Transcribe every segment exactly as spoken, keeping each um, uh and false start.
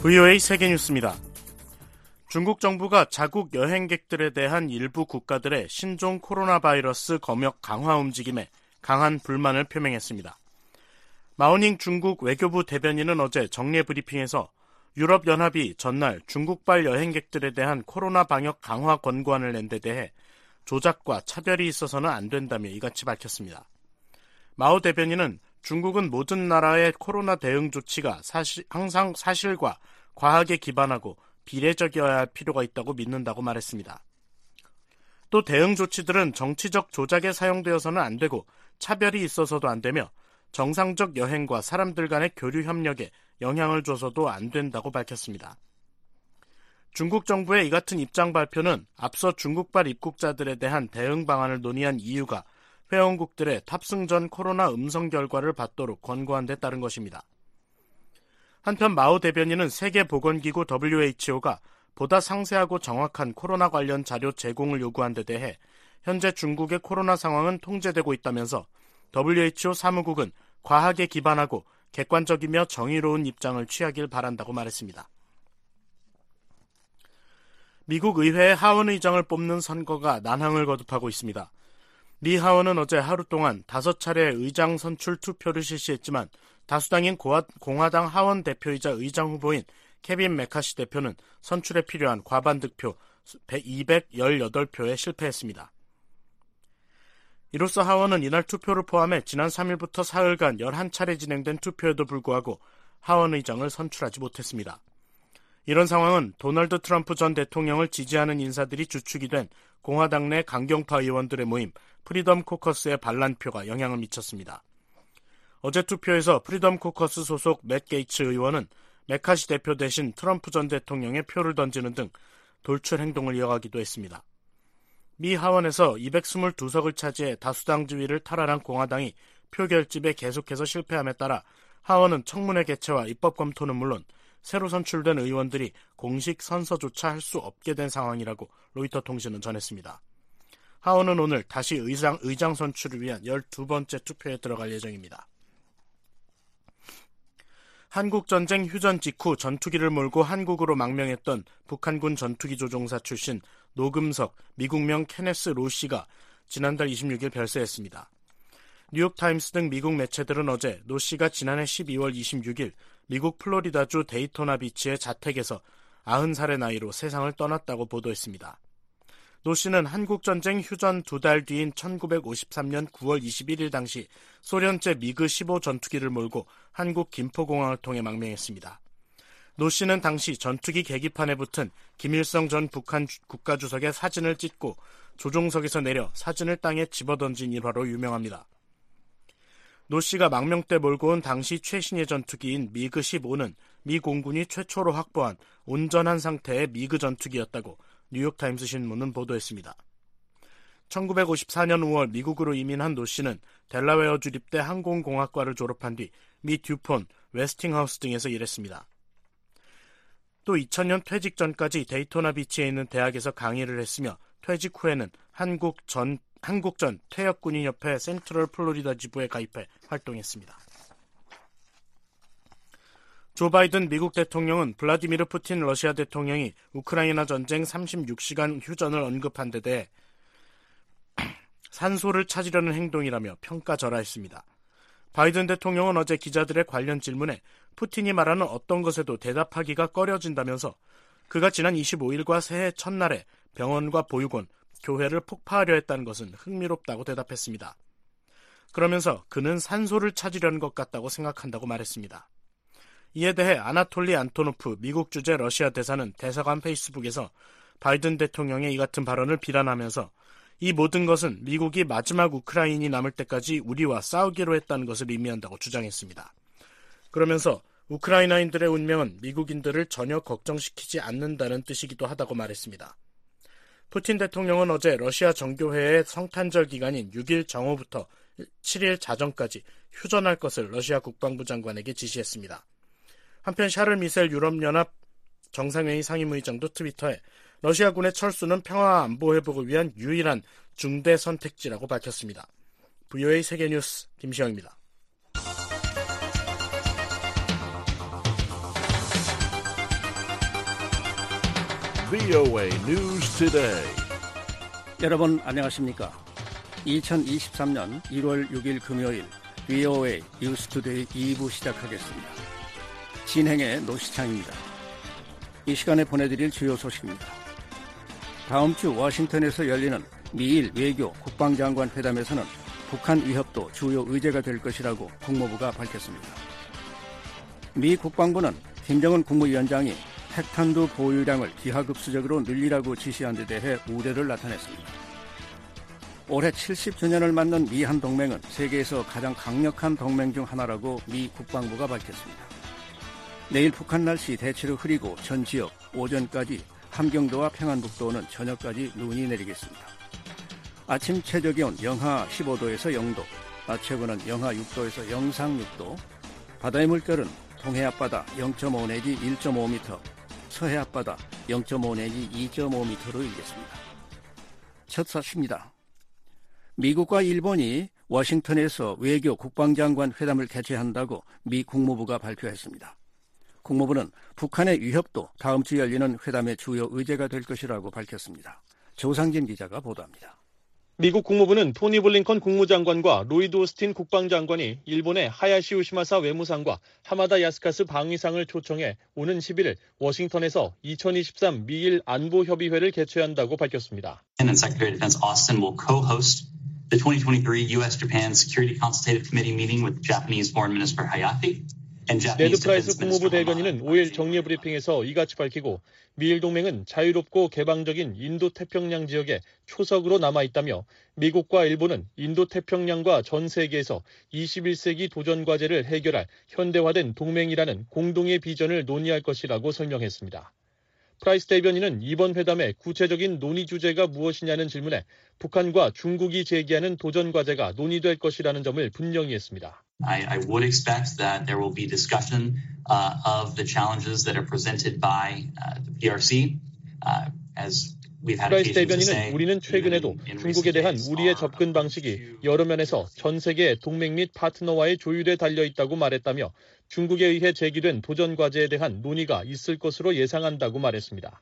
브이오에이 세계뉴스입니다. 중국 정부가 자국 여행객들에 대한 일부 국가들의 신종 코로나 바이러스 검역 강화 움직임에 강한 불만을 표명했습니다. 마오닝 중국 외교부 대변인은 어제 정례 브리핑에서 유럽연합이 전날 중국발 여행객들에 대한 코로나 방역 강화 권고안을 낸 데 대해 조작과 차별이 있어서는 안 된다며 이같이 밝혔습니다. 마오 대변인은 중국은 모든 나라의 코로나 대응 조치가 사실, 항상 사실과 과학에 기반하고 비례적이어야 할 필요가 있다고 믿는다고 말했습니다. 또 대응 조치들은 정치적 조작에 사용되어서는 안 되고 차별이 있어서도 안 되며 정상적 여행과 사람들 간의 교류 협력에 영향을 줘서도 안 된다고 밝혔습니다. 중국 정부의 이 같은 입장 발표는 앞서 중국발 입국자들에 대한 대응 방안을 논의한 이유가 회원국들의 탑승 전 코로나 음성 결과를 받도록 권고한 데 따른 것입니다. 한편 마오 대변인은 세계보건기구 더블유에이치오가 보다 상세하고 정확한 코로나 관련 자료 제공을 요구한 데 대해 현재 중국의 코로나 상황은 통제되고 있다면서 더블유에이치오 사무국은 과학에 기반하고 객관적이며 정의로운 입장을 취하길 바란다고 말했습니다. 미국 의회의 하원 의장을 뽑는 선거가 난항을 거듭하고 있습니다. 미 하원은 어제 하루 동안 다섯 차례 의장 선출 투표를 실시했지만 다수당인 공화당 하원 대표이자 의장 후보인 케빈 메카시 대표는 선출에 필요한 과반 득표 이백십팔 표에 실패했습니다. 이로써 하원은 이날 투표를 포함해 지난 삼 일부터 사흘간 열한 차례 진행된 투표에도 불구하고 하원 의장을 선출하지 못했습니다. 이런 상황은 도널드 트럼프 전 대통령을 지지하는 인사들이 주축이 된 공화당 내 강경파 의원들의 모임 프리덤 코커스의 반란표가 영향을 미쳤습니다. 어제 투표에서 프리덤 코커스 소속 맷 게이츠 의원은 메카시 대표 대신 트럼프 전 대통령의 표를 던지는 등 돌출 행동을 이어가기도 했습니다. 미 하원에서 이백이십이 석을 차지해 다수당 지위를 탈환한 공화당이 표결집에 계속해서 실패함에 따라 하원은 청문회 개최와 입법 검토는 물론 새로 선출된 의원들이 공식 선서조차 할 수 없게 된 상황이라고 로이터 통신은 전했습니다. 하원은 오늘 다시 의장, 의장 선출을 위한 열두 번째 투표에 들어갈 예정입니다. 한국전쟁 휴전 직후 전투기를 몰고 한국으로 망명했던 북한군 전투기 조종사 출신 노금석 미국명 케네스 로 씨가 지난달 이십육 일 별세했습니다. 뉴욕타임스 등 미국 매체들은 어제 노 씨가 지난해 십이월 이십육 일 미국 플로리다주 데이토나 비치의 자택에서 아흔 살의 나이로 세상을 떠났다고 보도했습니다. 노 씨는 한국전쟁 휴전 두 달 뒤인 천구백오십삼 년 구월 이십일 일 당시 소련제 미그 십오 전투기를 몰고 한국 김포공항을 통해 망명했습니다. 노 씨는 당시 전투기 계기판에 붙은 김일성 전 북한 국가주석의 사진을 찍고 조종석에서 내려 사진을 땅에 집어던진 일화로 유명합니다. 노 씨가 망명 때 몰고 온 당시 최신의 전투기인 미그 십오는 미 공군이 최초로 확보한 온전한 상태의 미그 전투기였다고 뉴욕타임스 신문은 보도했습니다. 천구백오십사 년 우월 미국으로 이민한 노 씨는 델라웨어 주립대 항공공학과를 졸업한 뒤 미 듀폰, 웨스팅하우스 등에서 일했습니다. 또 이천 년 퇴직 전까지 데이토나 비치에 있는 대학에서 강의를 했으며 퇴직 후에는 한국 전, 한국전 퇴역군인협회 센트럴 플로리다 지부에 가입해 활동했습니다. 조 바이든 미국 대통령은 블라디미르 푸틴 러시아 대통령이 우크라이나 전쟁 삼십육 시간 휴전을 언급한 데 대해 산소를 찾으려는 행동이라며 평가절하했습니다. 바이든 대통령은 어제 기자들의 관련 질문에 푸틴이 말하는 어떤 것에도 대답하기가 꺼려진다면서 그가 지난 이십오 일과 새해 첫날에 병원과 보육원, 교회를 폭파하려 했다는 것은 흥미롭다고 대답했습니다. 그러면서 그는 산소를 찾으려는 것 같다고 생각한다고 말했습니다. 이에 대해 아나톨리 안토노프 미국 주재 러시아 대사는 대사관 페이스북에서 바이든 대통령의 이 같은 발언을 비난하면서 이 모든 것은 미국이 마지막 우크라이나인이 남을 때까지 우리와 싸우기로 했다는 것을 의미한다고 주장했습니다. 그러면서 우크라이나인들의 운명은 미국인들을 전혀 걱정시키지 않는다는 뜻이기도 하다고 말했습니다. 푸틴 대통령은 어제 러시아 정교회의 성탄절 기간인 육 일 정오부터 칠 일 자정까지 휴전할 것을 러시아 국방부 장관에게 지시했습니다. 한편 샤를 미셀 유럽연합 정상회의 상임의장도 트위터에 러시아군의 철수는 평화와 안보 회복을 위한 유일한 중대 선택지라고 밝혔습니다. 브이오에이 세계뉴스 김시영입니다. 브이오에이 News Today. 여러분 안녕하십니까? 이천이십삼년 일월 육일 금요일 브이오에이 뉴스 투데이 이 부 시작하겠습니다. 진행의 노시창입니다. 이 시간에 보내드릴 주요 소식입니다. 다음 주 워싱턴에서 열리는 미일 외교 국방장관 회담에서는 북한 위협도 주요 의제가 될 것이라고 국무부가 밝혔습니다. 미 국방부는 김정은 국무위원장이 핵탄두 보유량을 기하급수적으로 늘리라고 지시한 데 대해 우려를 나타냈습니다. 올해 칠십 주년을 맞는 미한 동맹은 세계에서 가장 강력한 동맹 중 하나라고 미 국방부가 밝혔습니다. 내일 북한 날씨 대체로 흐리고 전 지역 오전까지 함경도와 평안북도는 저녁까지 눈이 내리겠습니다. 아침 최저기온 영하 십오도에서 영도, 낮 최고는 영하 육도에서 영상 육도, 바다의 물결은 동해 앞바다 영점오 내지 일점오 미터, 서해 앞바다 영점오 내지 이점오 미터로 일겠습니다. 첫 소식입니다. 미국과 일본이 워싱턴에서 외교 국방장관 회담을 개최한다고 미 국무부가 발표했습니다. 국무부는 북한의 위협도 다음 주 열리는 회담의 주요 의제가 될 것이라고 밝혔습니다. 조상진 기자가 보도합니다. 미국 국무부는 토니 블링컨 국무장관과 로이드 오스틴 국방장관이 일본의 하야시 우시마사 외무상과 하마다 야스카스 방위상을 초청해 오는 십일일 워싱턴에서 이천이십삼 미일 안보협의회를 개최한다고 밝혔습니다. And Secretary of Defense Austin will co-host the twenty twenty-three U S-Japan Security Consultative Committee meeting with Japanese Foreign Minister Hayate. 네드 프라이스 국무부 대변인은 오일 정례 브리핑에서 이같이 밝히고 미일 동맹은 자유롭고 개방적인 인도태평양 지역에 초석으로 남아있다며 미국과 일본은 인도태평양과 전 세계에서 이십일 세기 도전 과제를 해결할 현대화된 동맹이라는 공동의 비전을 논의할 것이라고 설명했습니다. 프라이스 대변인은 이번 회담의 구체적인 논의 주제가 무엇이냐는 질문에 북한과 중국이 제기하는 도전 과제가 논의될 것이라는 점을 분명히 했습니다. I, I would expect that there will be discussion uh, of the challenges that are presented by uh, the P R C uh, as we've had 프라이스 occasion to 대변인은 say. 우리는 최근에도 중국에 대한 우리의 접근 방식이 여러 면에서 전 세계 동맹 및 파트너와의 조율에 달려있다고 말했다며 중국에 의해 제기된 도전 과제에 대한 논의가 있을 것으로 예상한다고 말했습니다.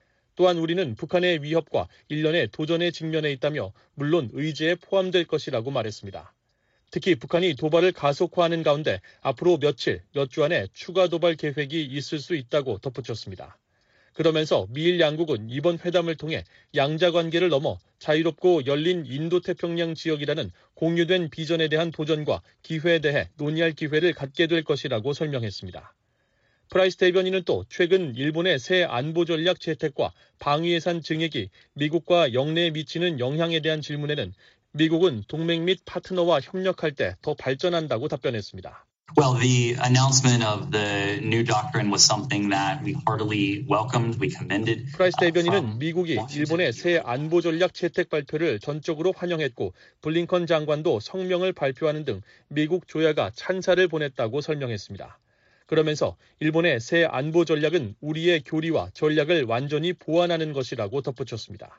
또한 우리는 북한의 위협과 일련의 도전에 직면해 있다며 물론 의제에 포함될 것이라고 말했습니다. 특히 북한이 도발을 가속화하는 가운데 앞으로 며칠, 몇 주 안에 추가 도발 계획이 있을 수 있다고 덧붙였습니다. 그러면서 미일 양국은 이번 회담을 통해 양자관계를 넘어 자유롭고 열린 인도태평양 지역이라는 공유된 비전에 대한 도전과 기회에 대해 논의할 기회를 갖게 될 것이라고 설명했습니다. 프라이스 대변인은 또 최근 일본의 새 안보 전략 채택과 방위 예산 증액이 미국과 영내에 미치는 영향에 대한 질문에는 미국은 동맹 및 파트너와 협력할 때 더 발전한다고 답변했습니다. Well, the announcement of the new doctrine was something that we heartily welcomed, we commended. 프라이스 대변인은 미국이 일본의 새 안보 전략 채택 발표를 전적으로 환영했고 블링컨 장관도 성명을 발표하는 등 미국 조야가 찬사를 보냈다고 설명했습니다. 그러면서 일본의 새 안보 전략은 우리의 교리와 전략을 완전히 보완하는 것이라고 덧붙였습니다.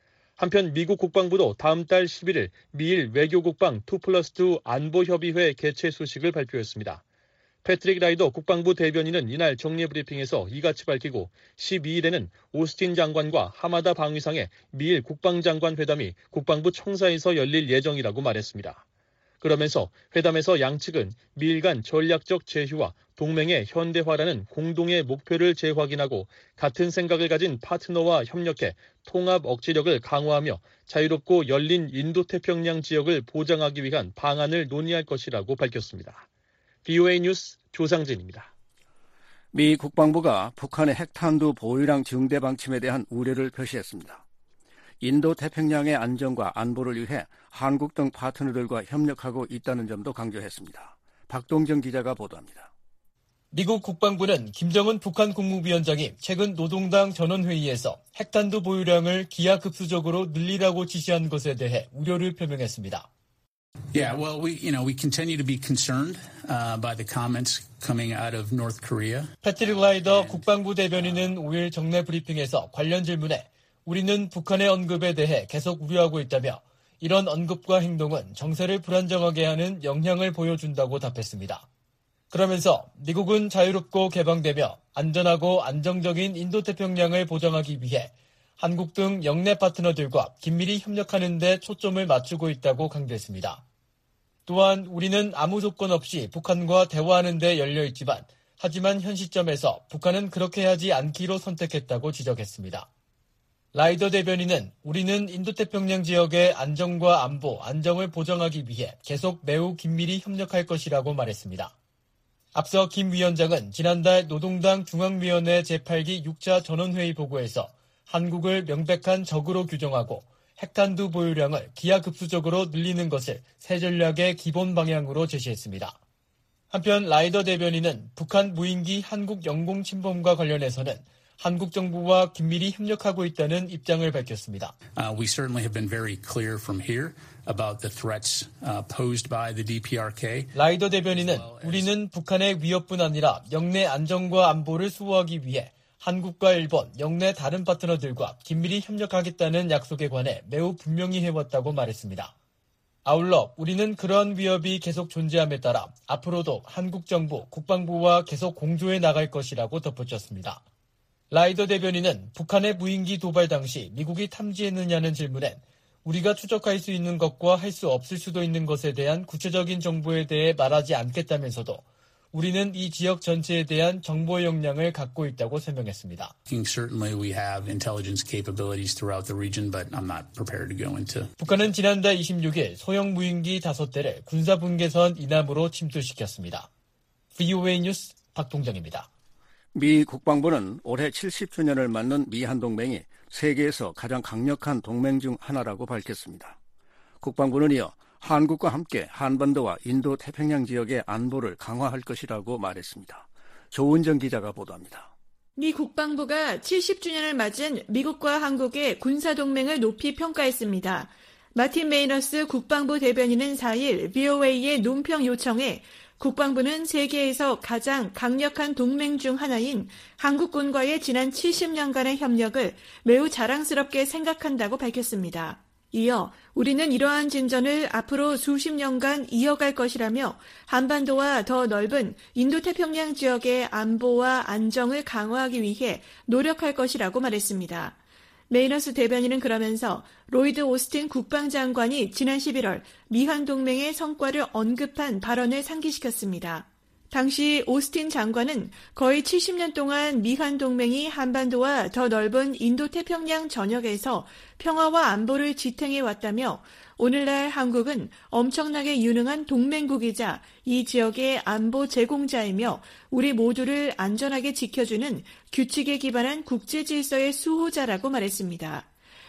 한편 미국 국방부도 다음 달 십일일 미일 외교국방 투 플러스 투 안보협의회 개최 소식을 발표했습니다. 패트릭 라이더 국방부 대변인은 이날 정례 브리핑에서 이같이 밝히고 십이일에는 오스틴 장관과 하마다 방위상의 미일 국방장관 회담이 국방부 청사에서 열릴 예정이라고 말했습니다. 그러면서 회담에서 양측은 미일 간 전략적 제휴와 동맹의 현대화라는 공동의 목표를 재확인하고 같은 생각을 가진 파트너와 협력해 통합 억지력을 강화하며 자유롭고 열린 인도태평양 지역을 보장하기 위한 방안을 논의할 것이라고 밝혔습니다. 브이오에이 뉴스 조상진입니다. 미 국방부가 북한의 핵탄두 보유량 증대 방침에 대한 우려를 표시했습니다. 인도태평양의 안정과 안보를 위해 한국 등 파트너들과 협력하고 있다는 점도 강조했습니다. 박동정 기자가 보도합니다. 미국 국방부는 김정은 북한 국무위원장이 최근 노동당 전원회의에서 핵탄두 보유량을 기하급수적으로 늘리라고 지시한 것에 대해 우려를 표명했습니다. Yeah, well, we, you know, we continue to be concerned uh, by the comments coming out of North Korea. 패트릭 라이더 국방부 대변인은 오일 정례 브리핑에서 관련 질문에 우리는 북한의 언급에 대해 계속 우려하고 있다며 이런 언급과 행동은 정세를 불안정하게 하는 영향을 보여준다고 답했습니다. 그러면서 미국은 자유롭고 개방되며 안전하고 안정적인 인도태평양을 보장하기 위해 한국 등 영내 파트너들과 긴밀히 협력하는 데 초점을 맞추고 있다고 강조했습니다. 또한 우리는 아무 조건 없이 북한과 대화하는 데 열려 있지만 하지만 현 시점에서 북한은 그렇게 하지 않기로 선택했다고 지적했습니다. 라이더 대변인은 우리는 인도태평양 지역의 안정과 안보, 안정을 보장하기 위해 계속 매우 긴밀히 협력할 것이라고 말했습니다. 앞서 김 위원장은 지난달 노동당 중앙위원회 제팔 기 육 차 전원회의 보고에서 한국을 명백한 적으로 규정하고 핵탄두 보유량을 기하급수적으로 늘리는 것을 새 전략의 기본 방향으로 제시했습니다. 한편 라이더 대변인은 북한 무인기 한국 영공 침범과 관련해서는 한국 정부와 긴밀히 협력하고 있다는 입장을 밝혔습니다. Uh, we certainly have been very clear from here about the threats uh, posed by the 디피아르케이. 라이더 대변인은 우리는 북한의 위협뿐 아니라 영내 안정과 안보를 수호하기 위해 한국과 일본, 영내 다른 파트너들과 긴밀히 협력하겠다는 약속에 관해 매우 분명히 해왔다고 말했습니다. 아울러 우리는 그러한 위협이 계속 존재함에 따라 앞으로도 한국 정부, 국방부와 계속 공조해 나갈 것이라고 덧붙였습니다. 라이더 대변인은 북한의 무인기 도발 당시 미국이 탐지했느냐는 질문엔 우리가 추적할 수 있는 것과 할 수 없을 수도 있는 것에 대한 구체적인 정보에 대해 말하지 않겠다면서도 우리는 이 지역 전체에 대한 정보 역량을 갖고 있다고 설명했습니다. Certainly we have intelligence capabilities throughout the region, but I'm not prepared to go into. 북한은 지난달 이십육 일 소형 무인기 다섯 대를 군사분계선 이남으로 침투시켰습니다. 브이오에이 뉴스 박동정입니다. 미 국방부는 올해 칠십 주년을 맞는 미한동맹이 세계에서 가장 강력한 동맹 중 하나라고 밝혔습니다. 국방부는 이어 한국과 함께 한반도와 인도 태평양 지역의 안보를 강화할 것이라고 말했습니다. 조은정 기자가 보도합니다. 미 국방부가 칠십 주년을 맞은 미국과 한국의 군사동맹을 높이 평가했습니다. 마틴 메이너스 국방부 대변인은 사 일 브이오에이의 논평 요청에 국방부는 세계에서 가장 강력한 동맹 중 하나인 한국군과의 지난 칠십 년간의 협력을 매우 자랑스럽게 생각한다고 밝혔습니다. 이어 우리는 이러한 진전을 앞으로 수십 년간 이어갈 것이라며 한반도와 더 넓은 인도태평양 지역의 안보와 안정을 강화하기 위해 노력할 것이라고 말했습니다. 메이너스 대변인은 그러면서 로이드 오스틴 국방장관이 지난 십일월 미한 동맹의 성과를 언급한 발언을 상기시켰습니다. 당시 오스틴 장관은 거의 칠십 년 동안 미한 동맹이 한반도와 더 넓은 인도태평양 전역에서 평화와 안보를 지탱해 왔다며 오늘날 한국은 엄청나게 유능한 동맹국이자 이 지역의 안보 제공자이며 우리 모두를 안전하게 지켜주는 규칙에 기반한 국제 질서의 수호자라고 말했습니다.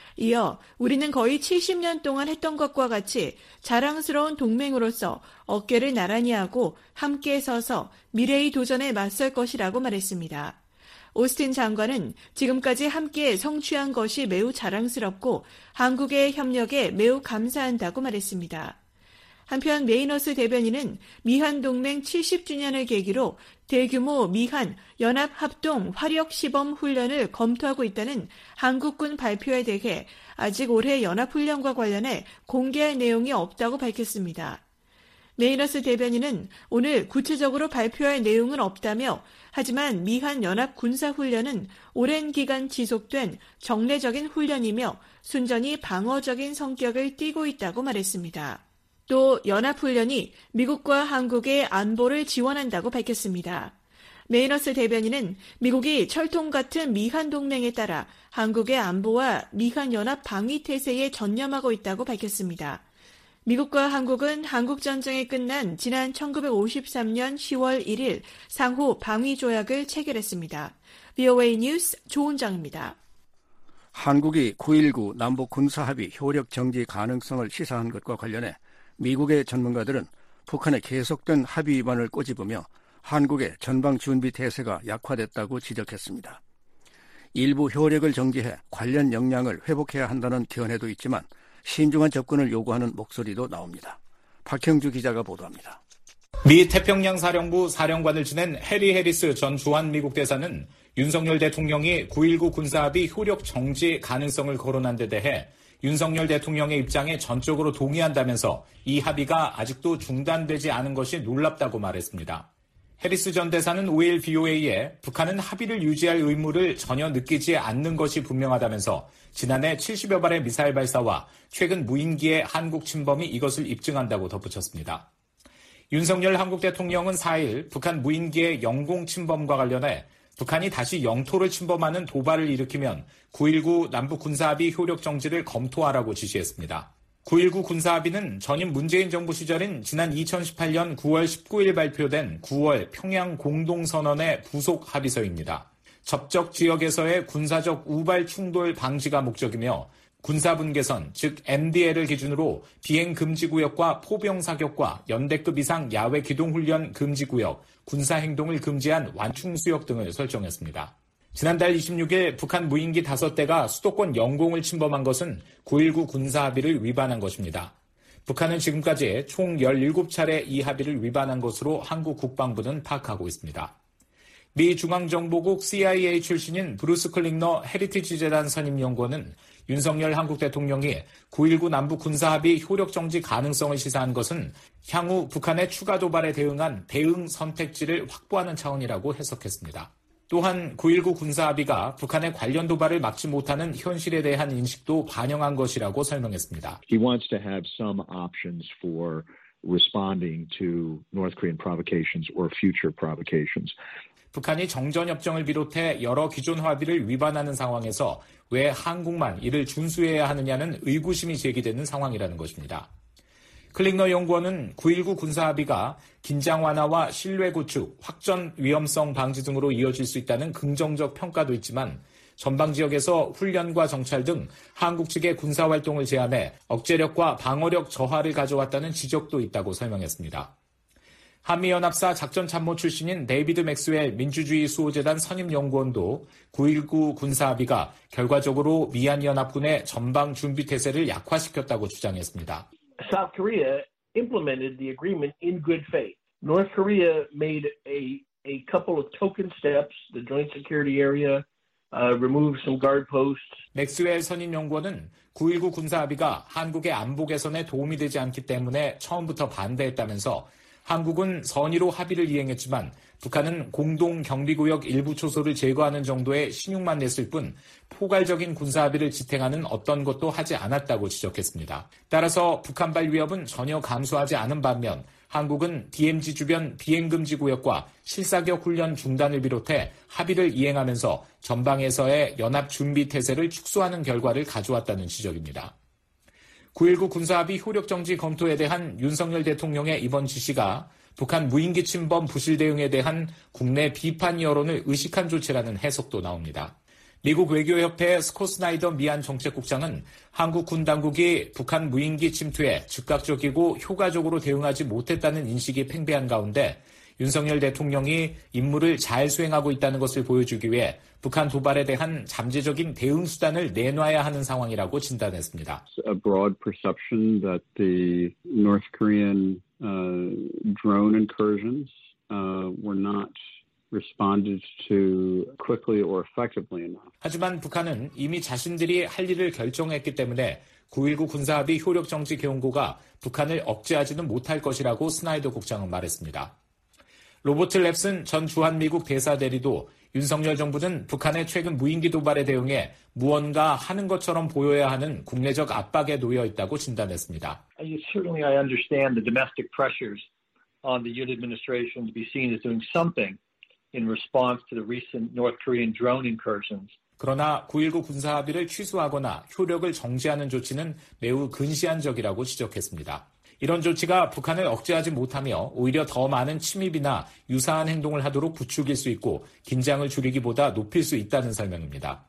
이어 우리는 거의 칠십 년 동안 했던 것과 같이 자랑스러운 동맹으로서 어깨를 나란히 하고 함께 서서 미래의 도전에 맞설 것이라고 말했습니다. 오스틴 장관은 지금까지 함께 성취한 것이 매우 자랑스럽고 한국의 협력에 매우 감사한다고 말했습니다. 한편 메이너스 대변인은 미한 동맹 칠십 주년을 계기로 대규모 미한 연합합동 화력 시범 훈련을 검토하고 있다는 한국군 발표에 대해 아직 올해 연합훈련과 관련해 공개할 내용이 없다고 밝혔습니다. 메이너스 대변인은 오늘 구체적으로 발표할 내용은 없다며 하지만 미한 연합 군사훈련은 오랜 기간 지속된 정례적인 훈련이며 순전히 방어적인 성격을 띠고 있다고 말했습니다. 또 연합훈련이 미국과 한국의 안보를 지원한다고 밝혔습니다. 메이너스 대변인은 미국이 철통 같은 미한 동맹에 따라 한국의 안보와 미한 연합 방위 태세에 전념하고 있다고 밝혔습니다. 미국과 한국은 한국전쟁이 끝난 지난 천구백오십삼 년 시월 일 일 상호 방위조약을 체결했습니다. 브이오에이 뉴스 조은정입니다. 한국이 구일구 남북 군사합의 효력 정지 가능성을 시사한 것과 관련해 미국의 전문가들은 북한의 계속된 합의 위반을 꼬집으며 한국의 전방 준비 태세가 약화됐다고 지적했습니다. 일부 효력을 정지해 관련 역량을 회복해야 한다는 견해도 있지만 신중한 접근을 요구하는 목소리도 나옵니다. 박형주 기자가 보도합니다. 미 태평양사령부 사령관을 지낸 해리 해리스 전 주한미국 대사는 윤석열 대통령이 구일구 군사합의 효력 정지 가능성을 거론한 데 대해 윤석열 대통령의 입장에 전적으로 동의한다면서 이 합의가 아직도 중단되지 않은 것이 놀랍다고 말했습니다. 해리스 전 대사는 오일 브이오에이에 북한은 합의를 유지할 의무를 전혀 느끼지 않는 것이 분명하다면서 지난해 칠십여 발의 미사일 발사와 최근 무인기의 한국 침범이 이것을 입증한다고 덧붙였습니다. 윤석열 한국 대통령은 사일 북한 무인기의 영공 침범과 관련해 북한이 다시 영토를 침범하는 도발을 일으키면 구일구 남북 군사합의 효력 정지를 검토하라고 지시했습니다. 구일구 군사합의는 전임 문재인 정부 시절인 지난 이천십팔년 구월 십구일 발표된 구월 평양 공동선언의 부속 합의서입니다. 접적 지역에서의 군사적 우발 충돌 방지가 목적이며 군사분계선, 즉 엠디엘을 기준으로 비행금지구역과 포병사격과 연대급 이상 야외 기동훈련 금지구역, 군사행동을 금지한 완충수역 등을 설정했습니다. 지난달 이십육일 북한 무인기 다섯 대가 수도권 영공을 침범한 것은 구일구 군사합의를 위반한 것입니다. 북한은 지금까지 총 열일곱 차례 이 합의를 위반한 것으로 한국 국방부는 파악하고 있습니다. 미 중앙정보국 씨아이에이 출신인 브루스 클링너 헤리티지 재단 선임연구원은 윤석열 한국 대통령이 구일구 남북 군사합의 효력 정지 가능성을 시사한 것은 향후 북한의 추가 도발에 대응한 대응 선택지를 확보하는 차원이라고 해석했습니다. 또한 구일구 군사합의가 북한의 관련 도발을 막지 못하는 현실에 대한 인식도 반영한 것이라고 설명했습니다. He wants to have some options for responding to North Korean provocations or future provocations. 북한이 정전협정을 비롯해 여러 기존 합의를 위반하는 상황에서 왜 한국만 이를 준수해야 하느냐는 의구심이 제기되는 상황이라는 것입니다. 클링너 연구원은 구일구 군사합의가 긴장 완화와 신뢰 구축, 확전 위험성 방지 등으로 이어질 수 있다는 긍정적 평가도 있지만 전방 지역에서 훈련과 정찰 등 한국 측의 군사활동을 제한해 억제력과 방어력 저하를 가져왔다는 지적도 있다고 설명했습니다. 한미연합사 작전참모 출신인 데이비드 맥스웰 민주주의 수호재단 선임연구원도 구일구 군사합의가 결과적으로 미얀연합군의 전방 준비 태세를 약화시켰다고 주장했습니다. South Korea implemented the agreement in good faith. North Korea made a a couple of token steps, the joint security area, uh, removed some guard posts. 맥스웰 선임연구원은 구일구 군사합의가 한국의 안보 개선에 도움이 되지 않기 때문에 처음부터 반대했다면서 한국은 선의로 합의를 이행했지만 북한은 공동 경비구역 일부 초소를 제거하는 정도의 신용만 냈을 뿐 포괄적인 군사합의를 지탱하는 어떤 것도 하지 않았다고 지적했습니다. 따라서 북한발 위협은 전혀 감소하지 않은 반면 한국은 디엠지 주변 비행금지 구역과 실사격 훈련 중단을 비롯해 합의를 이행하면서 전방에서의 연합 준비 태세를 축소하는 결과를 가져왔다는 지적입니다. 구일구 군사합의 효력정지 검토에 대한 윤석열 대통령의 이번 지시가 북한 무인기 침범 부실 대응에 대한 국내 비판 여론을 의식한 조치라는 해석도 나옵니다. 미국 외교협회 스콧 스나이더 미안 정책국장은 한국 군 당국이 북한 무인기 침투에 즉각적이고 효과적으로 대응하지 못했다는 인식이 팽배한 가운데 윤석열 대통령이 임무를 잘 수행하고 있다는 것을 보여주기 위해 북한 도발에 대한 잠재적인 대응 수단을 내놔야 하는 상황이라고 진단했습니다. A broad perception that the North Korean uh, drone incursions uh, were not responded to quickly or effectively enough. 하지만 북한은 이미 자신들이 할 일을 결정했기 때문에 구일구 군사합의 효력정지 경고가 북한을 억제하지는 못할 것이라고 스나이더 국장은 말했습니다. 로버트 랩슨 전 주한미국 대사대리도 윤석열 정부는 북한의 최근 무인기 도발에 대응해 무언가 하는 것처럼 보여야 하는 국내적 압박에 놓여 있다고 진단했습니다. Certainly I understand the domestic pressures on the Yoon administration to be seen as doing something in response to the recent North Korean drone incursions. 그러나 구일구 군사합의를 취소하거나 효력을 정지하는 조치는 매우 근시안적이라고 지적했습니다. 이런 조치가 북한을 억제하지 못하며 오히려 더 많은 침입이나 유사한 행동을 하도록 부추길 수 있고 긴장을 줄이기보다 높일 수 있다는 설명입니다.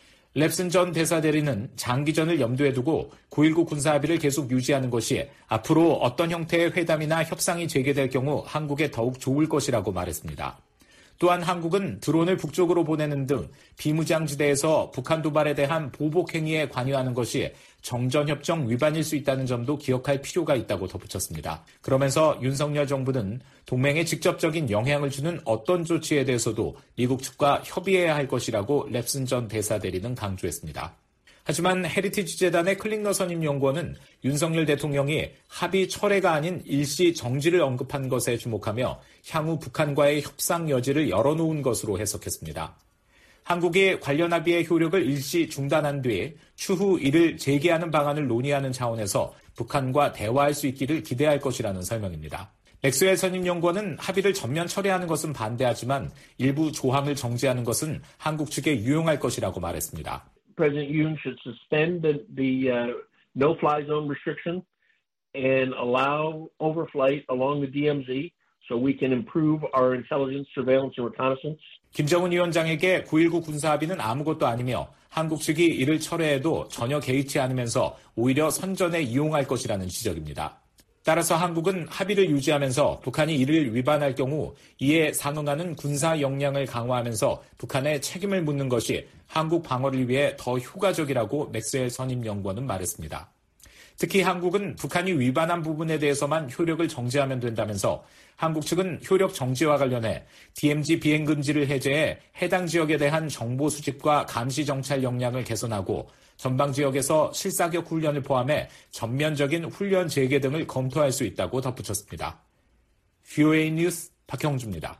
랩슨 전 대사대리는 장기전을 염두에 두고 구일구 군사합의를 계속 유지하는 것이 앞으로 어떤 형태의 회담이나 협상이 재개될 경우 한국에 더욱 좋을 것이라고 말했습니다. 또한 한국은 드론을 북쪽으로 보내는 등 비무장지대에서 북한 도발에 대한 보복 행위에 관여하는 것이 정전협정 위반일 수 있다는 점도 기억할 필요가 있다고 덧붙였습니다. 그러면서 윤석열 정부는 동맹에 직접적인 영향을 주는 어떤 조치에 대해서도 미국 측과 협의해야 할 것이라고 랩슨 전 대사대리는 강조했습니다. 하지만 헤리티지 재단의 클링너 선임 연구원은 윤석열 대통령이 합의 철회가 아닌 일시 정지를 언급한 것에 주목하며 향후 북한과의 협상 여지를 열어놓은 것으로 해석했습니다. 한국이 관련 합의의 효력을 일시 중단한 뒤 추후 이를 재개하는 방안을 논의하는 차원에서 북한과 대화할 수 있기를 기대할 것이라는 설명입니다. 맥스웰 선임 연구원은 합의를 전면 철회하는 것은 반대하지만 일부 조항을 정지하는 것은 한국 측에 유용할 것이라고 말했습니다. President Yoon should suspend the, the uh, no-fly zone restriction and allow overflight along the D M Z so we can improve our intelligence, surveillance, and reconnaissance. 김정은 위원장에게 구일구 군사합의는 아무것도 아니며 한국 측이 이를 철회해도 전혀 개의치 않으면서 오히려 선전에 이용할 것이라는 지적입니다. 따라서 한국은 합의를 유지하면서 북한이 이를 위반할 경우 이에 상응하는 군사 역량을 강화하면서 북한에 책임을 묻는 것이 한국 방어를 위해 더 효과적이라고 맥스웰 선임 연구원은 말했습니다. 특히 한국은 북한이 위반한 부분에 대해서만 효력을 정지하면 된다면서 한국 측은 효력 정지와 관련해 디엠지 비행 금지를 해제해 해당 지역에 대한 정보 수집과 감시 정찰 역량을 개선하고 전방 지역에서 실사격 훈련을 포함해 전면적인 훈련 재개 등을 검토할 수 있다고 덧붙였습니다. 브이오에이 뉴스 박형주입니다.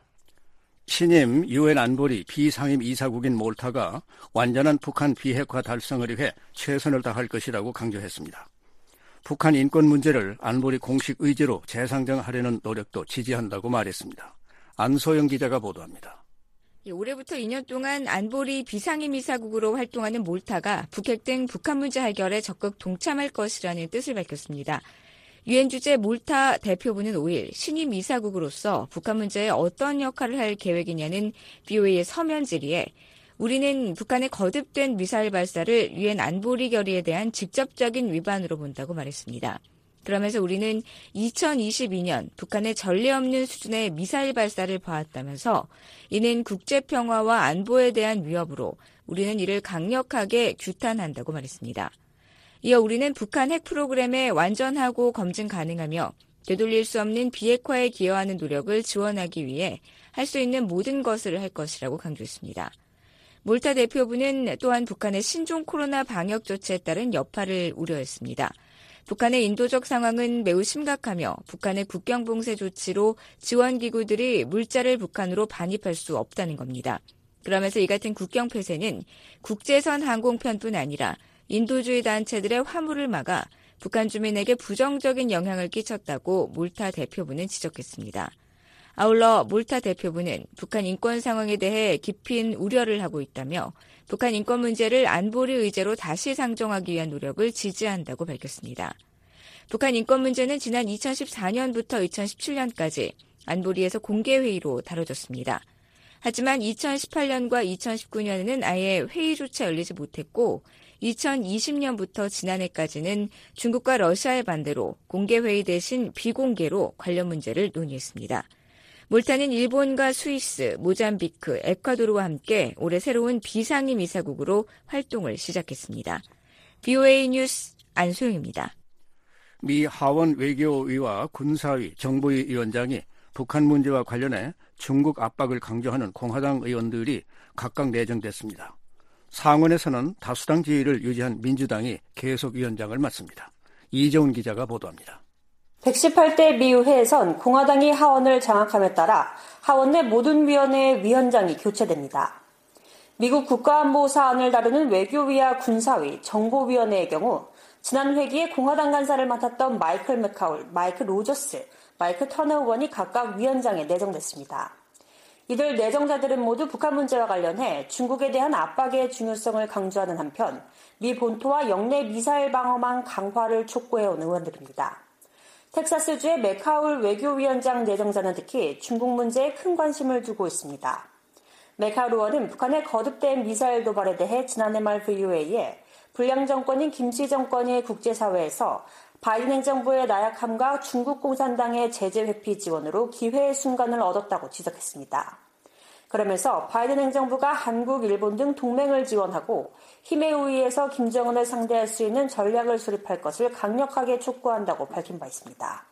신임 유엔 안보리 비상임 이사국인 몰타가 완전한 북한 비핵화 달성을 위해 최선을 다할 것이라고 강조했습니다. 북한 인권 문제를 안보리 공식 의제로 재상정하려는 노력도 지지한다고 말했습니다. 안소영 기자가 보도합니다. 올해부터 이 년 동안 안보리 비상임이사국으로 활동하는 몰타가 북핵 등 북한 문제 해결에 적극 동참할 것이라는 뜻을 밝혔습니다. 유엔 주재 몰타 대표부는 오일 신임 이사국으로서 북한 문제에 어떤 역할을 할 계획이냐는 브이오에이의 서면 질의에 우리는 북한의 거듭된 미사일 발사를 유엔 안보리 결의에 대한 직접적인 위반으로 본다고 말했습니다. 그러면서 우리는 이천이십이 년 북한의 전례 없는 수준의 미사일 발사를 봐왔다면서 이는 국제평화와 안보에 대한 위협으로 우리는 이를 강력하게 규탄한다고 말했습니다. 이어 우리는 북한 핵 프로그램에 완전하고 검증 가능하며 되돌릴 수 없는 비핵화에 기여하는 노력을 지원하기 위해 할 수 있는 모든 것을 할 것이라고 강조했습니다. 몰타 대표부는 또한 북한의 신종 코로나 방역 조치에 따른 여파를 우려했습니다. 북한의 인도적 상황은 매우 심각하며 북한의 국경 봉쇄 조치로 지원기구들이 물자를 북한으로 반입할 수 없다는 겁니다. 그러면서 이 같은 국경 폐쇄는 국제선 항공편뿐 아니라 인도주의 단체들의 화물을 막아 북한 주민에게 부정적인 영향을 끼쳤다고 몰타 대표부는 지적했습니다. 아울러 몰타 대표부는 북한 인권 상황에 대해 깊은 우려를 하고 있다며 북한 인권 문제를 안보리 의제로 다시 상정하기 위한 노력을 지지한다고 밝혔습니다. 북한 인권 문제는 지난 이천십사 년부터 이천십칠 년까지 안보리에서 공개회의로 다뤄졌습니다. 하지만 이천십팔 년과 이천십구 년에는 아예 회의조차 열리지 못했고 이천이십 년부터 지난해까지는 중국과 러시아의 반대로 공개회의 대신 비공개로 관련 문제를 논의했습니다. 몰타는 일본과 스위스, 모잠비크, 에콰도르와 함께 올해 새로운 비상임 이사국으로 활동을 시작했습니다. 브이오에이 뉴스 안소영입니다. 미 하원 외교위와 군사위, 정보위 위원장이 북한 문제와 관련해 중국 압박을 강조하는 공화당 의원들이 각각 내정됐습니다. 상원에서는 다수당 지위를 유지한 민주당이 계속 위원장을 맡습니다. 이재훈 기자가 보도합니다. 백십팔 대 미 의회에선 공화당이 하원을 장악함에 따라 하원 내 모든 위원회의 위원장이 교체됩니다. 미국 국가안보 사안을 다루는 외교위와 군사위, 정보위원회의 경우 지난 회기에 공화당 간사를 맡았던 마이클 맥카울, 마이크 로저스, 마이크 터너 의원이 각각 위원장에 내정됐습니다. 이들 내정자들은 모두 북한 문제와 관련해 중국에 대한 압박의 중요성을 강조하는 한편 미 본토와 영내 미사일 방어망 강화를 촉구해온 의원들입니다. 텍사스주의 맥카울 외교위원장 내정자는 특히 중국 문제에 큰 관심을 두고 있습니다. 맥카울 의원은 북한의 거듭된 미사일 도발에 대해 지난해 말 브이오에이에 불량 정권인 김치 정권이 국제사회에서 바이든 행정부의 나약함과 중국 공산당의 제재 회피 지원으로 기회의 순간을 얻었다고 지적했습니다. 그러면서 바이든 행정부가 한국, 일본 등 동맹을 지원하고 힘의 우위에서 김정은을 상대할 수 있는 전략을 수립할 것을 강력하게 촉구한다고 밝힌 바 있습니다.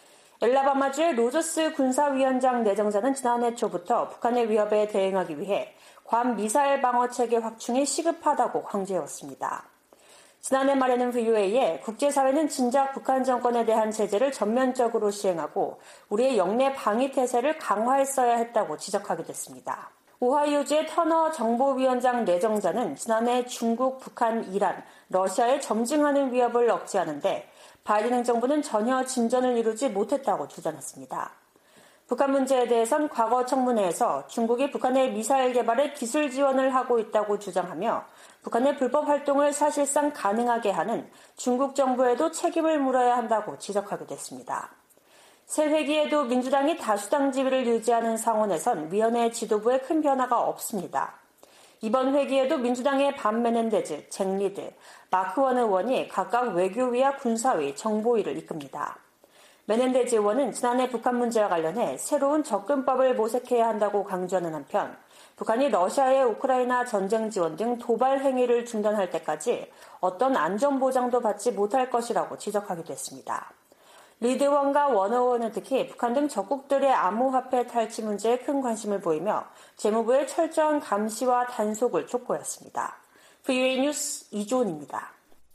엘라바마주의 로저스 군사위원장 내정자는 지난해 초부터 북한의 위협에 대응하기 위해 괌 미사일 방어 체계 확충이 시급하다고 강조해왔습니다. 지난해 말에는 브이오에이에 국제사회는 진작 북한 정권에 대한 제재를 전면적으로 시행하고 우리의 영내 방위 태세를 강화했어야 했다고 지적하기도 했습니다. 오하이오주의 터너 정보위원장 내정자는 지난해 중국, 북한, 이란, 러시아에 점증하는 위협을 억제하는데 바이든 행정부는 전혀 진전을 이루지 못했다고 주장했습니다. 북한 문제에 대해선 과거 청문회에서 중국이 북한의 미사일 개발에 기술 지원을 하고 있다고 주장하며 북한의 불법 활동을 사실상 가능하게 하는 중국 정부에도 책임을 물어야 한다고 지적하기도 했습니다. 새 회기에도 민주당이 다수당 지위를 유지하는 상원에선 위원회 지도부에 큰 변화가 없습니다. 이번 회기에도 민주당의 반 메넨데즈, 잭 리드, 마크 원 의원이 각각 외교위와 군사위, 정보위를 이끕니다. 메넨데즈 의원은 지난해 북한 문제와 관련해 새로운 접근법을 모색해야 한다고 강조하는 한편 북한이 러시아의 우크라이나 전쟁 지원 등 도발 행위를 중단할 때까지 어떤 안전보장도 받지 못할 것이라고 지적하기도 했습니다. 리드 의원과 원 의원은 특히 북한 등 적국들의 암호화폐 탈취 문제에 큰 관심을 보이며 재무부의 철저한 감시와 단속을 촉구했습니다. 브이오에이 뉴스 이조은입니다.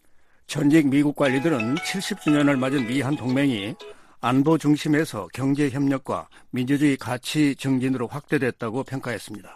전직 미국 관리들은 칠십 주년을 맞은 미한 동맹이 안보 중심에서 경제협력과 민주주의 가치 증진으로 확대됐다고 평가했습니다.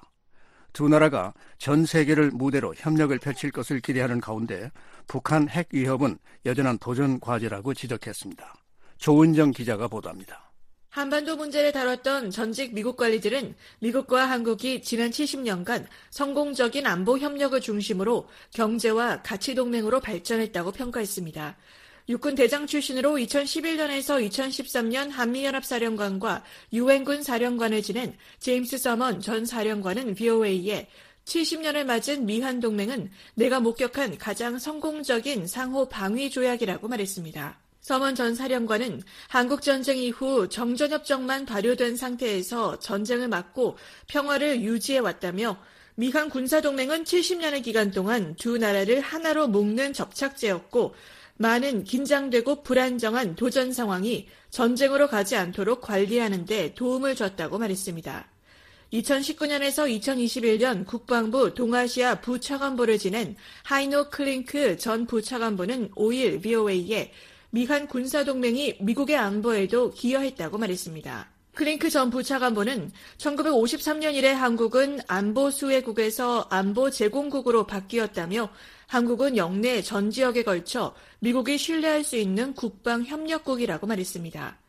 두 나라가 전 세계를 무대로 협력을 펼칠 것을 기대하는 가운데 북한 핵 위협은 여전한 도전 과제라고 지적했습니다. 조은정 기자가 보도합니다. 한반도 문제를 다뤘던 전직 미국 관리들은 미국과 한국이 지난 칠십 년간 성공적인 안보 협력을 중심으로 경제와 가치 동맹으로 발전했다고 평가했습니다. 육군 대장 출신으로 이천십일 년에서 이천십삼 년 한미연합사령관과 유엔군 사령관을 지낸 제임스 서먼 전 사령관은 브이오에이에 칠십 년을 맞은 미한 동맹은 내가 목격한 가장 성공적인 상호 방위 조약이라고 말했습니다. 서먼 전 사령관은 한국전쟁 이후 정전협정만 발효된 상태에서 전쟁을 막고 평화를 유지해왔다며 미한 군사동맹은 칠십 년의 기간 동안 두 나라를 하나로 묶는 접착제였고 많은 긴장되고 불안정한 도전 상황이 전쟁으로 가지 않도록 관리하는 데 도움을 줬다고 말했습니다. 이천십구 년에서 이천이십일 년 국방부 동아시아 부차관보를 지낸 하이노 클링크 전 부차관보는 오 일 브이오에이에 미한 군사동맹이 미국의 안보에도 기여했다고 말했습니다. 클링크 전 부차관보는 천구백오십삼 년 이래 한국은 안보 수혜국에서 안보 제공국으로 바뀌었다며 한국은 영내 전 지역에 걸쳐 미국이 신뢰할 수 있는 국방협력국이라고 말했습니다.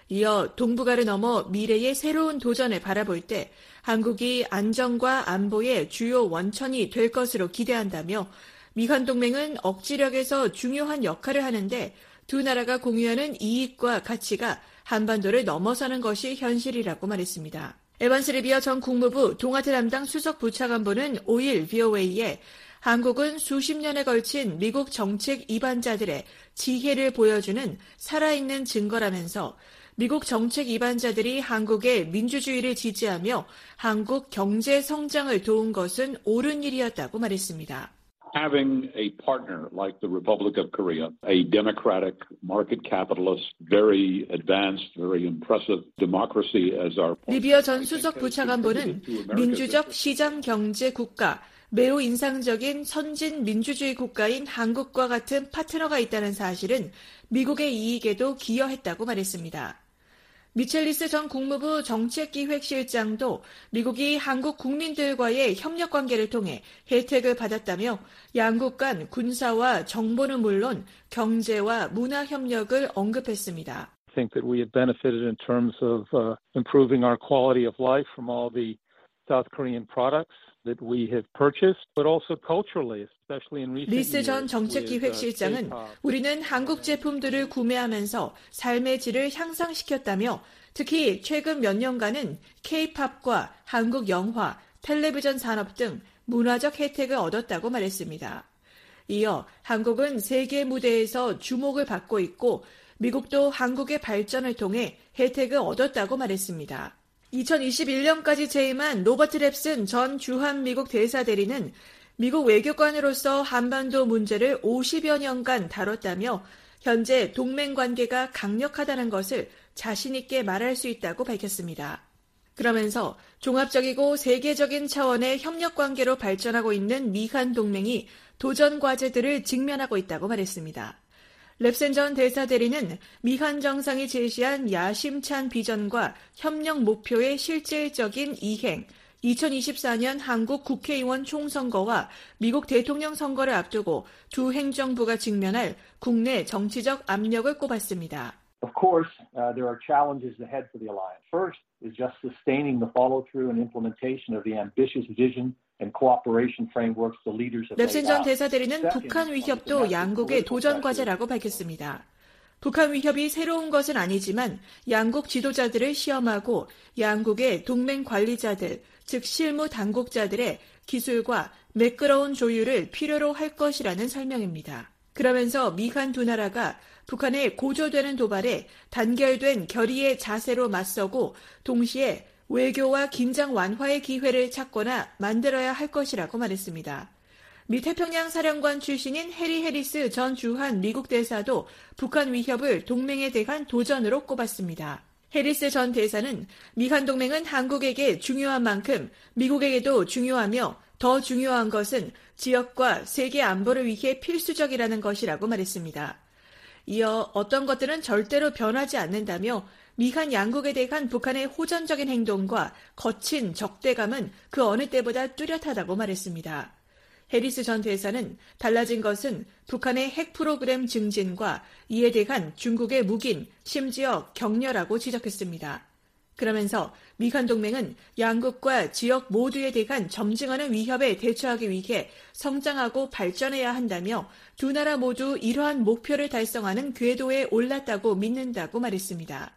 이어 동북아를 넘어 미래의 새로운 도전을 바라볼 때 한국이 안정과 안보의 주요 원천이 될 것으로 기대한다며 미한 동맹은 억지력에서 중요한 역할을 하는데 두 나라가 공유하는 이익과 가치가 한반도를 넘어서는 것이 현실이라고 말했습니다. 에반스 리비어 전 국무부 동아태 담당 수석 부차관보는 오 일 브이오에이에 한국은 수십 년에 걸친 미국 정책 이반자들의 지혜를 보여주는 살아있는 증거라면서 미국 정책 이반자들이 한국의 민주주의를 지지하며 한국 경제 성장을 도운 것은 옳은 일이었다고 말했습니다. Having a partner like the Republic of Korea, a democratic, market capitalist, very advanced, very impressive democracy as our 리비어 전 수석 부차관보는 민주적 시장 경제 국가, 매우 인상적인 선진 민주주의 국가인 한국과 같은 파트너가 있다는 사실은 미국의 이익에도 기여했다고 말했습니다. 미첼리스 전 국무부 정책기획실장도 미국이 한국 국민들과의 협력 관계를 통해 혜택을 받았다며 양국 간 군사와 정보는 물론 경제와 문화 협력을 언급했습니다. I think that we have benefited in terms of uh, improving our quality of life from all the South Korean products that we have purchased, but also culturally, especially in recent years. 리스 전 정책기획실장은 우리는 한국 제품들을 구매하면서 삶의 질을 향상시켰다며 특히 최근 몇 년간은 K-팝과 한국 영화, 텔레비전 산업 등 문화적 혜택을 얻었다고 말했습니다. 이어 한국은 세계 무대에서 주목을 받고 있고 미국도 한국의 발전을 통해 혜택을 얻었다고 말했습니다. 이천이십일 년까지 재임한 로버트 랩슨 전 주한미국 대사대리는 미국 외교관으로서 한반도 문제를 오십여 년간 다뤘다며 현재 동맹관계가 강력하다는 것을 자신 있게 말할 수 있다고 밝혔습니다. 그러면서 종합적이고 세계적인 차원의 협력관계로 발전하고 있는 미한 동맹이 도전 과제들을 직면하고 있다고 말했습니다. 랩센 전 대사대리는 미한 정상이 제시한 야심찬 비전과 협력 목표의 실질적인 이행, 이천이십사 년 한국 국회의원 총선거와 미국 대통령 선거를 앞두고 두 행정부가 직면할 국내 정치적 압력을 꼽았습니다. Of course, uh, there are challenges ahead for the alliance. First is just sustaining the follow-through and implementation of the ambitious vision and cooperation frameworks the leaders have laid out. 랩센 전 대사대리는 북한 위협도 양국의 도전 과제라고 밝혔습니다. 북한 위협이 새로운 것은 아니지만 양국 지도자들을 시험하고 양국의 동맹 관리자들, 즉 실무 당국자들의 기술과 매끄러운 조율을 필요로 할 것이라는 설명입니다. 그러면서 미한 두 나라가 북한의 고조되는 도발에 단결된 결의의 자세로 맞서고 동시에 외교와 긴장 완화의 기회를 찾거나 만들어야 할 것이라고 말했습니다. 미 태평양 사령관 출신인 해리 해리스 전 주한 미국 대사도 북한 위협을 동맹에 대한 도전으로 꼽았습니다. 해리스 전 대사는 미한 동맹은 한국에게 중요한 만큼 미국에게도 중요하며 더 중요한 것은 지역과 세계 안보를 위해 필수적이라는 것이라고 말했습니다. 이어 어떤 것들은 절대로 변하지 않는다며 미한 양국에 대한 북한의 호전적인 행동과 거친 적대감은 그 어느 때보다 뚜렷하다고 말했습니다. 해리스 전 대사는 달라진 것은 북한의 핵 프로그램 증진과 이에 대한 중국의 묵인, 심지어 격려라고 지적했습니다. 그러면서 미한 동맹은 양국과 지역 모두에 대한 점증하는 위협에 대처하기 위해 성장하고 발전해야 한다며 두 나라 모두 이러한 목표를 달성하는 궤도에 올랐다고 믿는다고 말했습니다.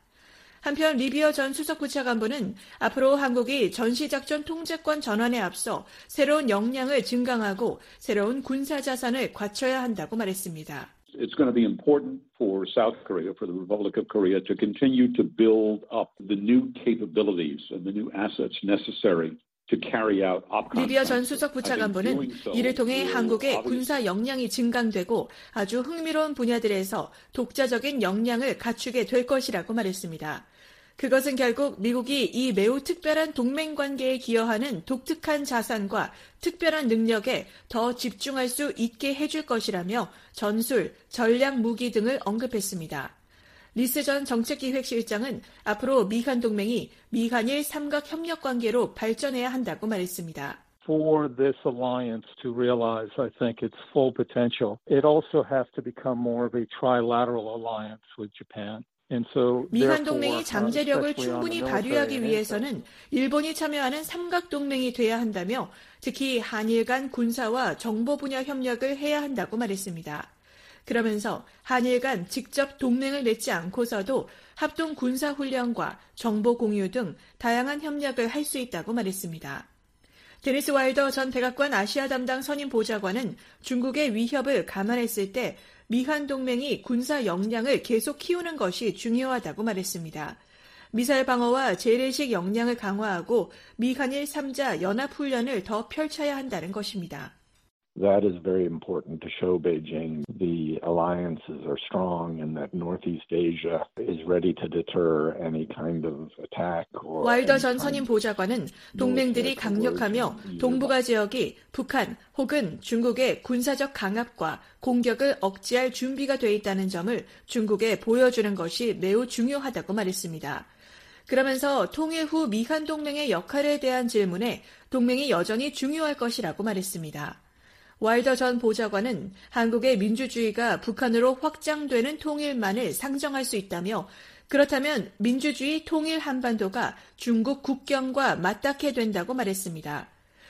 한편 리비어 전 수석부차관보는 앞으로 한국이 전시작전 통제권 전환에 앞서 새로운 역량을 증강하고 새로운 군사자산을 갖춰야 한다고 말했습니다. It's going to be important for South Korea, for the Republic of Korea, to continue to build up the new capabilities and the new assets necessary to carry out opcon. 리비어 전 수석부차관보는 이를 통해 한국의 군사 역량이 증강되고 아주 흥미로운 분야들에서 독자적인 역량을 갖추게 될 것이라고 말했습니다. 그것은 결국 미국이 이 매우 특별한 동맹 관계에 기여하는 독특한 자산과 특별한 능력에 더 집중할 수 있게 해줄 것이라며 전술, 전략 무기 등을 언급했습니다. 리스 전 정책기획실장은 앞으로 미한 동맹이 미한일 삼각 협력 관계로 발전해야 한다고 말했습니다. For this alliance to realize, I think, its full potential, it also has to become more of a trilateral alliance with Japan. 미한 동맹이 잠재력을 충분히 발휘하기 위해서는 일본이 참여하는 삼각동맹이 돼야 한다며 특히 한일 간 군사와 정보 분야 협력을 해야 한다고 말했습니다. 그러면서 한일 간 직접 동맹을 맺지 않고서도 합동 군사훈련과 정보 공유 등 다양한 협력을 할 수 있다고 말했습니다. 데니스 와일더 전 백악관 아시아 담당 선임 보좌관은 중국의 위협을 감안했을 때 미한 동맹이 군사 역량을 계속 키우는 것이 중요하다고 말했습니다. 미사일 방어와 재래식 역량을 강화하고 미한일 삼자 연합훈련을 더 펼쳐야 한다는 것입니다. That is very important to show Beijing the alliances are strong and that Northeast Asia is ready to deter any kind of attack. or 와일더 전 선임 보좌관은 동맹들이 강력하며 동북아 지역이 북한 혹은 중국의 군사적 강압과 공격을 억제할 준비가 돼 있다는 점을 중국에 보여주는 것이 매우 중요하다고 말했습니다. 그러면서 통일 후 미한 동맹의 역할에 대한 질문에 동맹이 여전히 중요할 것이라고 말했습니다. 와일더 전 보좌관은 한국의 민주주의가 북한으로 확장되는 통일만을 상정할 수 있다며 그렇다면 민주주의 통일 한반도가 중국 국경과 맞닿게 된다고 말했습니다.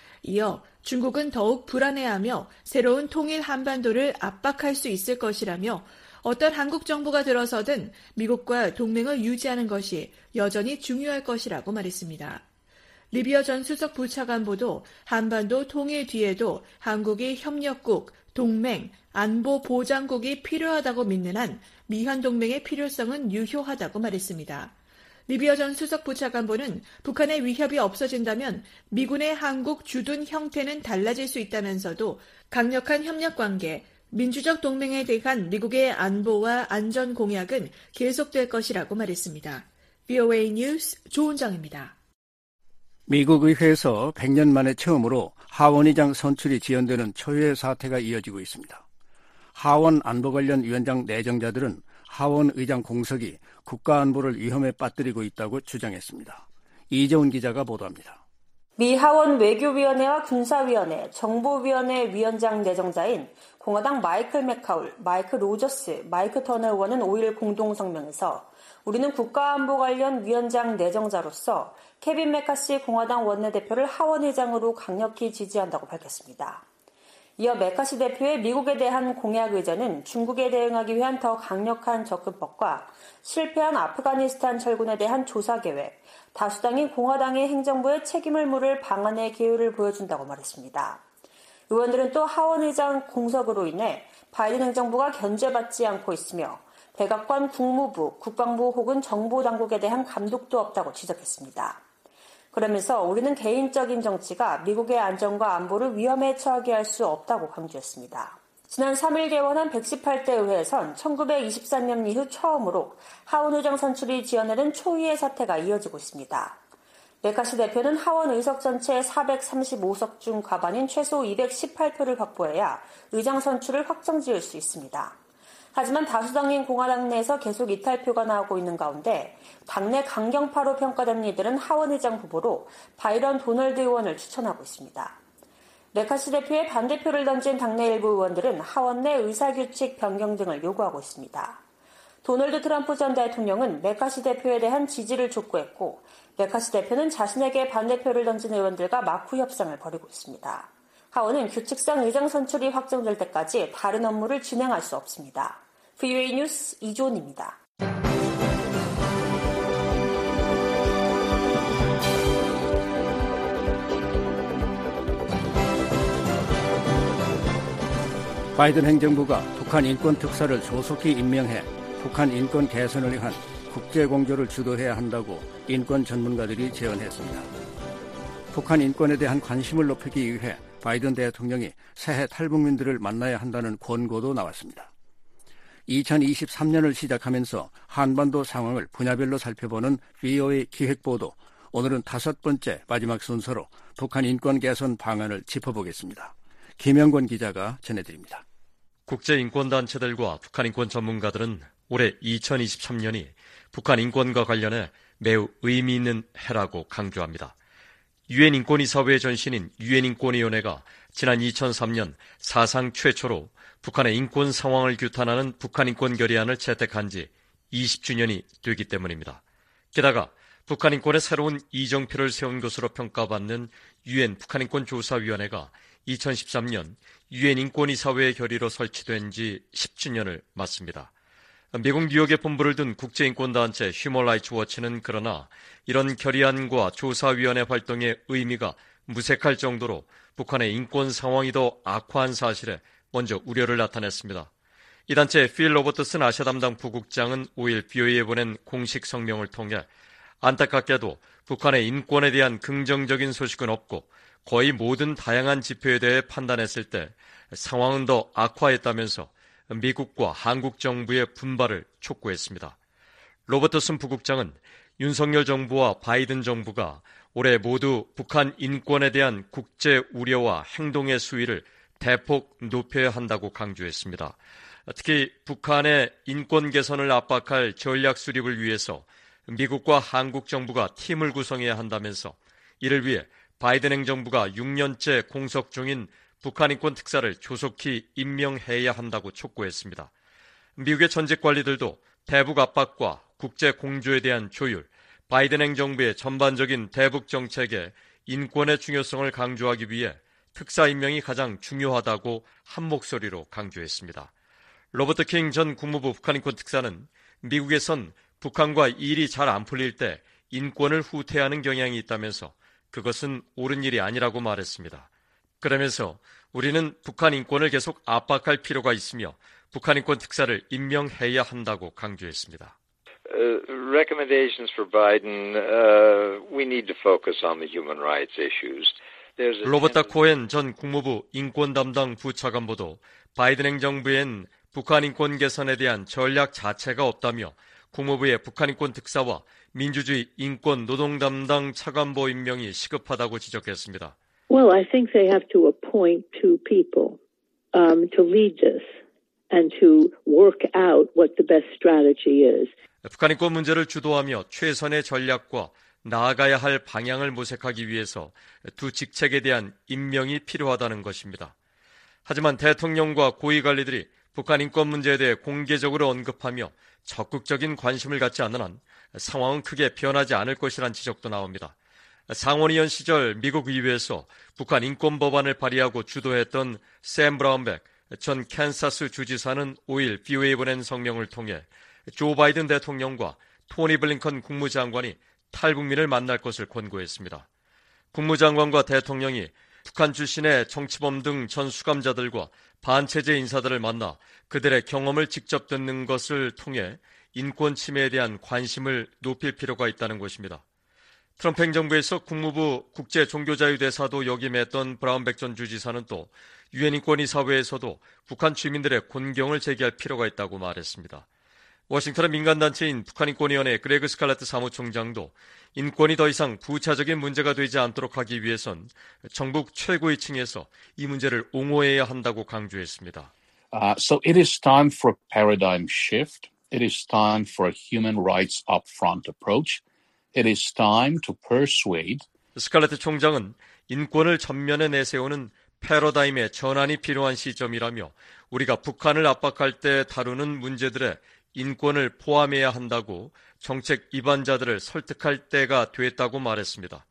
이어 중국은 더욱 불안해하며 새로운 통일 한반도를 압박할 수 있을 것이라며 어떤 한국 정부가 들어서든 미국과 동맹을 유지하는 것이 여전히 중요할 것이라고 말했습니다. 리비어 전 수석 부차관보도 한반도 통일 뒤에도 한국이 협력국, 동맹, 안보 보장국이 필요하다고 믿는 한 미한 동맹의 필요성은 유효하다고 말했습니다. 리비어 전 수석 부차관보는 북한의 위협이 없어진다면 미군의 한국 주둔 형태는 달라질 수 있다면서도 강력한 협력관계, 민주적 동맹에 대한 미국의 안보와 안전 공약은 계속될 것이라고 말했습니다. 브이오에이 뉴스 조은정입니다. 미국 의회에서 백 년 만에 처음으로 하원 의장 선출이 지연되는 초유의 사태가 이어지고 있습니다. 하원 안보 관련 위원장 내정자들은 하원 의장 공석이 국가안보를 위험에 빠뜨리고 있다고 주장했습니다. 이재훈 기자가 보도합니다. 미 하원 외교위원회와 군사위원회, 정보위원회 위원장 내정자인 공화당 마이클 맥카울, 마이크 로저스, 마이크 터너 의원은 오일 공동성명에서 우리는 국가안보 관련 위원장 내정자로서 케빈 메카시 공화당 원내대표를 하원의장으로 강력히 지지한다고 밝혔습니다. 이어 메카시 대표의 미국에 대한 공약 의제는 중국에 대응하기 위한 더 강력한 접근법과 실패한 아프가니스탄 철군에 대한 조사 계획, 다수당인 공화당의 행정부에 책임을 물을 방안의 계율을 보여준다고 말했습니다. 의원들은 또 하원의장 공석으로 인해 바이든 행정부가 견제받지 않고 있으며 백악관, 국무부, 국방부 혹은 정보당국에 대한 감독도 없다고 지적했습니다. 그러면서 우리는 개인적인 정치가 미국의 안전과 안보를 위험에 처하게 할 수 없다고 강조했습니다. 지난 삼 일 개원한 백십팔 대 의회에선 천구백이십삼 년 이후 처음으로 하원 의장 선출이 지연되는 초유의 사태가 이어지고 있습니다. 메카시 대표는 하원 의석 전체의 사백삼십오 석 중 과반인 최소 이백십팔 표를 확보해야 의장 선출을 확정지을 수 있습니다. 하지만 다수당인 공화당 내에서 계속 이탈표가 나오고 있는 가운데 당내 강경파로 평가되는 이들은 하원의장 후보로 바이런 도널드 의원을 추천하고 있습니다. 메카시 대표의 반대표를 던진 당내 일부 의원들은 하원 내 의사규칙 변경 등을 요구하고 있습니다. 도널드 트럼프 전 대통령은 메카시 대표에 대한 지지를 촉구했고 메카시 대표는 자신에게 반대표를 던진 의원들과 막후 협상을 벌이고 있습니다. 하원은 규칙상 의장 선출이 확정될 때까지 다른 업무를 진행할 수 없습니다. 브이오에이 뉴스 이존입니다. 바이든 행정부가 북한 인권 특사를 조속히 임명해 북한 인권 개선을 위한 국제 공조를 주도해야 한다고 인권 전문가들이 제언했습니다. 북한 인권에 대한 관심을 높이기 위해 바이든 대통령이 새해 탈북민들을 만나야 한다는 권고도 나왔습니다. 이천이십삼 년을 시작하면서 한반도 상황을 분야별로 살펴보는 브이오에이 기획보도, 오늘은 다섯 번째 마지막 순서로 북한 인권 개선 방안을 짚어보겠습니다. 김영권 기자가 전해드립니다. 국제인권단체들과 북한 인권 전문가들은 올해 이천이십삼 년이 북한 인권과 관련해 매우 의미 있는 해라고 강조합니다. 유엔 인권이사회의 전신인 유엔 인권위원회가 지난 이천삼 년 사상 최초로 북한의 인권 상황을 규탄하는 북한 인권 결의안을 채택한 지 이십 주년이 되기 때문입니다. 게다가 북한 인권의 새로운 이정표를 세운 것으로 평가받는 유엔 북한 인권 조사위원회가 이천십삼 년 유엔 인권이사회의 결의로 설치된 지 십 주년을 맞습니다. 미국 뉴욕에 본부를 둔 국제인권단체 휴먼 라이츠 워치는 그러나 이런 결의안과 조사위원회 활동의 의미가 무색할 정도로 북한의 인권 상황이 더 악화한 사실에 먼저 우려를 나타냈습니다. 이 단체의 필 로버트슨 아시아 담당 부국장은 오일 브이오에이에 보낸 공식 성명을 통해 안타깝게도 북한의 인권에 대한 긍정적인 소식은 없고 거의 모든 다양한 지표에 대해 판단했을 때 상황은 더 악화했다면서 미국과 한국 정부의 분발을 촉구했습니다. 로버트슨 부국장은 윤석열 정부와 바이든 정부가 올해 모두 북한 인권에 대한 국제 우려와 행동의 수위를 대폭 높여야 한다고 강조했습니다. 특히 북한의 인권 개선을 압박할 전략 수립을 위해서 미국과 한국 정부가 팀을 구성해야 한다면서 이를 위해 바이든 행정부가 육 년째 공석 중인 북한 인권 특사를 조속히 임명해야 한다고 촉구했습니다. 미국의 전직 관리들도 대북 압박과 국제 공조에 대한 조율, 바이든 행정부의 전반적인 대북 정책에 인권의 중요성을 강조하기 위해 특사 임명이 가장 중요하다고 한 목소리로 강조했습니다. 로버트 킹 전 국무부 북한 인권 특사는 미국에선 북한과 일이 잘 안 풀릴 때 인권을 후퇴하는 경향이 있다면서 그것은 옳은 일이 아니라고 말했습니다. 그러면서 우리는 북한 인권을 계속 압박할 필요가 있으며 북한 인권 특사를 임명해야 한다고 강조했습니다. Uh, recommendations for Biden, uh, we need to focus on the human rights issues. 로버타 코엔 전 국무부 인권 담당 부차관보도 바이든 행정부엔 북한 인권 개선에 대한 전략 자체가 없다며 국무부의 북한인권 특사와 민주주의 인권 노동 담당 차관보 임명이 시급하다고 지적했습니다. Well, I think they have to appoint two people um, to lead this and to work out what the best strategy is. 북한인권 문제를 주도하며 최선의 전략과 나아가야 할 방향을 모색하기 위해서 두 직책에 대한 임명이 필요하다는 것입니다. 하지만 대통령과 고위 관리들이 북한 인권 문제에 대해 공개적으로 언급하며 적극적인 관심을 갖지 않는 한 상황은 크게 변하지 않을 것이란 지적도 나옵니다. 상원의원 시절 미국 의회에서 북한 인권 법안을 발의하고 주도했던 샘 브라운백 전 캔사스 주지사는 오일 비오에이에 보낸 성명을 통해 조 바이든 대통령과 토니 블링컨 국무장관이 탈북민을 만날 것을 권고했습니다. 국무장관과 대통령이 북한 출신의 정치범 등 전 수감자들과 반체제 인사들을 만나 그들의 경험을 직접 듣는 것을 통해 인권 침해에 대한 관심을 높일 필요가 있다는 것입니다. 트럼프 행정부에서 국무부 국제종교자유대사도 역임했던 브라운백 전 주지사는 또 유엔 인권이사회에서도 북한 주민들의 곤경을 제기할 필요가 있다고 말했습니다. 워싱턴의 민간단체인 북한인권위원회 그레그 스칼렛트 사무총장도 인권이 더 이상 부차적인 문제가 되지 않도록 하기 위해선 정부 최고위층에서 이 문제를 옹호해야 한다고 강조했습니다. Uh, so it is time for a paradigm shift. It is time for a human rights upfront approach. It is time to persuade. 스칼렛트 총장은 인권을 전면에 내세우는 패러다임의 전환이 필요한 시점이라며 우리가 북한을 압박할 때 다루는 문제들에 인권을 포함해야 한다고 정책 위반자들을 설득할 때가 됐다고 말했습니다.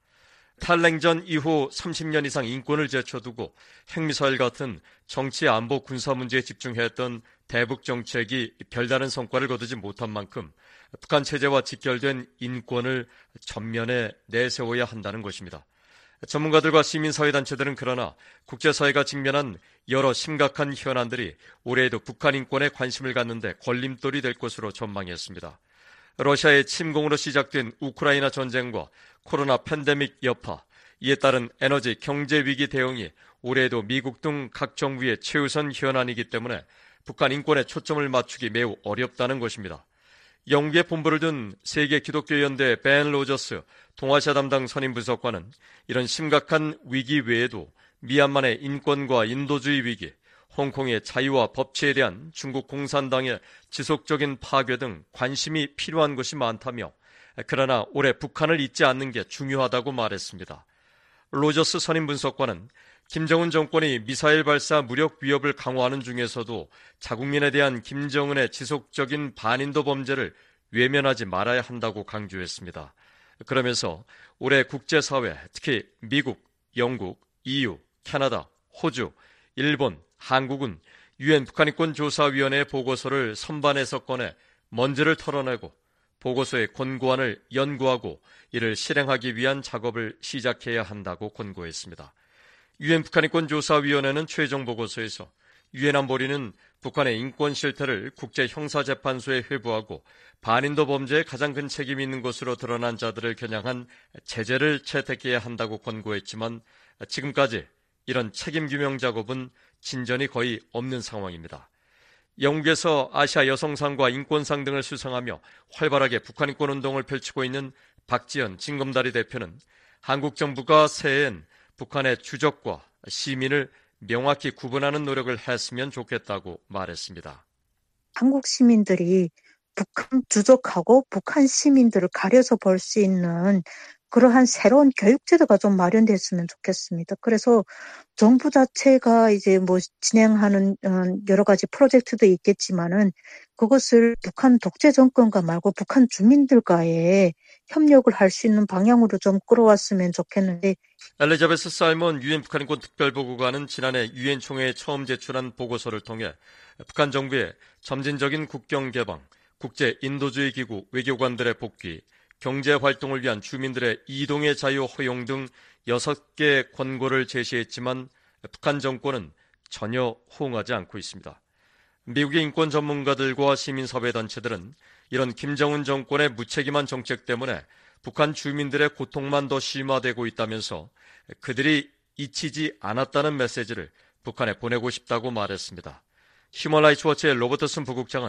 탈냉전 이후 삼십 년 이상 인권을 제쳐두고 핵미사일 같은 정치, 안보, 군사 문제에 집중했던 대북 정책이 별다른 성과를 거두지 못한 만큼 북한 체제와 직결된 인권을 전면에 내세워야 한다는 것입니다. 전문가들과 시민사회단체들은 그러나 국제사회가 직면한 여러 심각한 현안들이 올해에도 북한 인권에 관심을 갖는데 걸림돌이 될 것으로 전망했습니다. 러시아의 침공으로 시작된 우크라이나 전쟁과 코로나 팬데믹 여파, 이에 따른 에너지 경제 위기 대응이 올해에도 미국 등 각 정부의 최우선 현안이기 때문에 북한 인권에 초점을 맞추기 매우 어렵다는 것입니다. 영국에 본부를 둔 세계 기독교연대 벤 로저스 동아시아 담당 선임 분석관은 이런 심각한 위기 외에도 미얀마의 인권과 인도주의 위기, 홍콩의 자유와 법치에 대한 중국 공산당의 지속적인 파괴 등 관심이 필요한 것이 많다며 그러나 올해 북한을 잊지 않는 게 중요하다고 말했습니다. 로저스 선임 분석관은 김정은 정권이 미사일 발사 무력 위협을 강화하는 중에서도 자국민에 대한 김정은의 지속적인 반인도 범죄를 외면하지 말아야 한다고 강조했습니다. 그러면서 올해 국제사회, 특히 미국, 영국, 이유, 캐나다, 호주, 일본, 한국은 유엔 북한인권조사위원회 보고서를 선반에서 꺼내 먼지를 털어내고 보고서의 권고안을 연구하고 이를 실행하기 위한 작업을 시작해야 한다고 권고했습니다. 유엔 북한인권조사위원회는 최종 보고서에서 유엔 안보리는 북한의 인권 실태를 국제형사재판소에 회부하고 반인도 범죄에 가장 큰 책임이 있는 것으로 드러난 자들을 겨냥한 제재를 채택해야 한다고 권고했지만 지금까지 이런 책임 규명 작업은 진전이 거의 없는 상황입니다. 영국에서 아시아 여성상과 인권상 등을 수상하며 활발하게 북한인권 운동을 펼치고 있는 박지연 징검다리 대표는 한국 정부가 새해엔 북한의 주적과 시민을 명확히 구분하는 노력을 했으면 좋겠다고 말했습니다. 한국 시민들이 북한 주적하고 북한 시민들을 가려서 볼 수 있는 그러한 새로운 교육 제도가 좀 마련됐으면 좋겠습니다. 그래서 정부 자체가 이제 뭐 진행하는 여러 가지 프로젝트도 있겠지만은 그것을 북한 독재 정권과 말고 북한 주민들과의 협력을 할 수 있는 방향으로 좀 끌어왔으면 좋겠는데. 엘리자베스 사이먼 유엔 북한인권 특별보고관은 지난해 유엔 총회에 처음 제출한 보고서를 통해 북한 정부의 점진적인 국경 개방, 국제 인도주의 기구 외교관들의 복귀, 경제 활동을 위한 주민들의 이동의 자유 허용 등 여섯 개 권고를 제시했지만 북한 정권은 전혀 호응하지 않고 있습니다. 미국의 인권 전문가들과 시민사회단체들은 이런 김정은 정권의 무책임한 정책 때문에 북한 주민들의 고통만 더 심화되고 있다면서 그들이 잊히지 않았다는 메시지를 북한에 보내고 싶다고 말했습니다. 휴먼라이츠 워치의 로버트슨 부국장은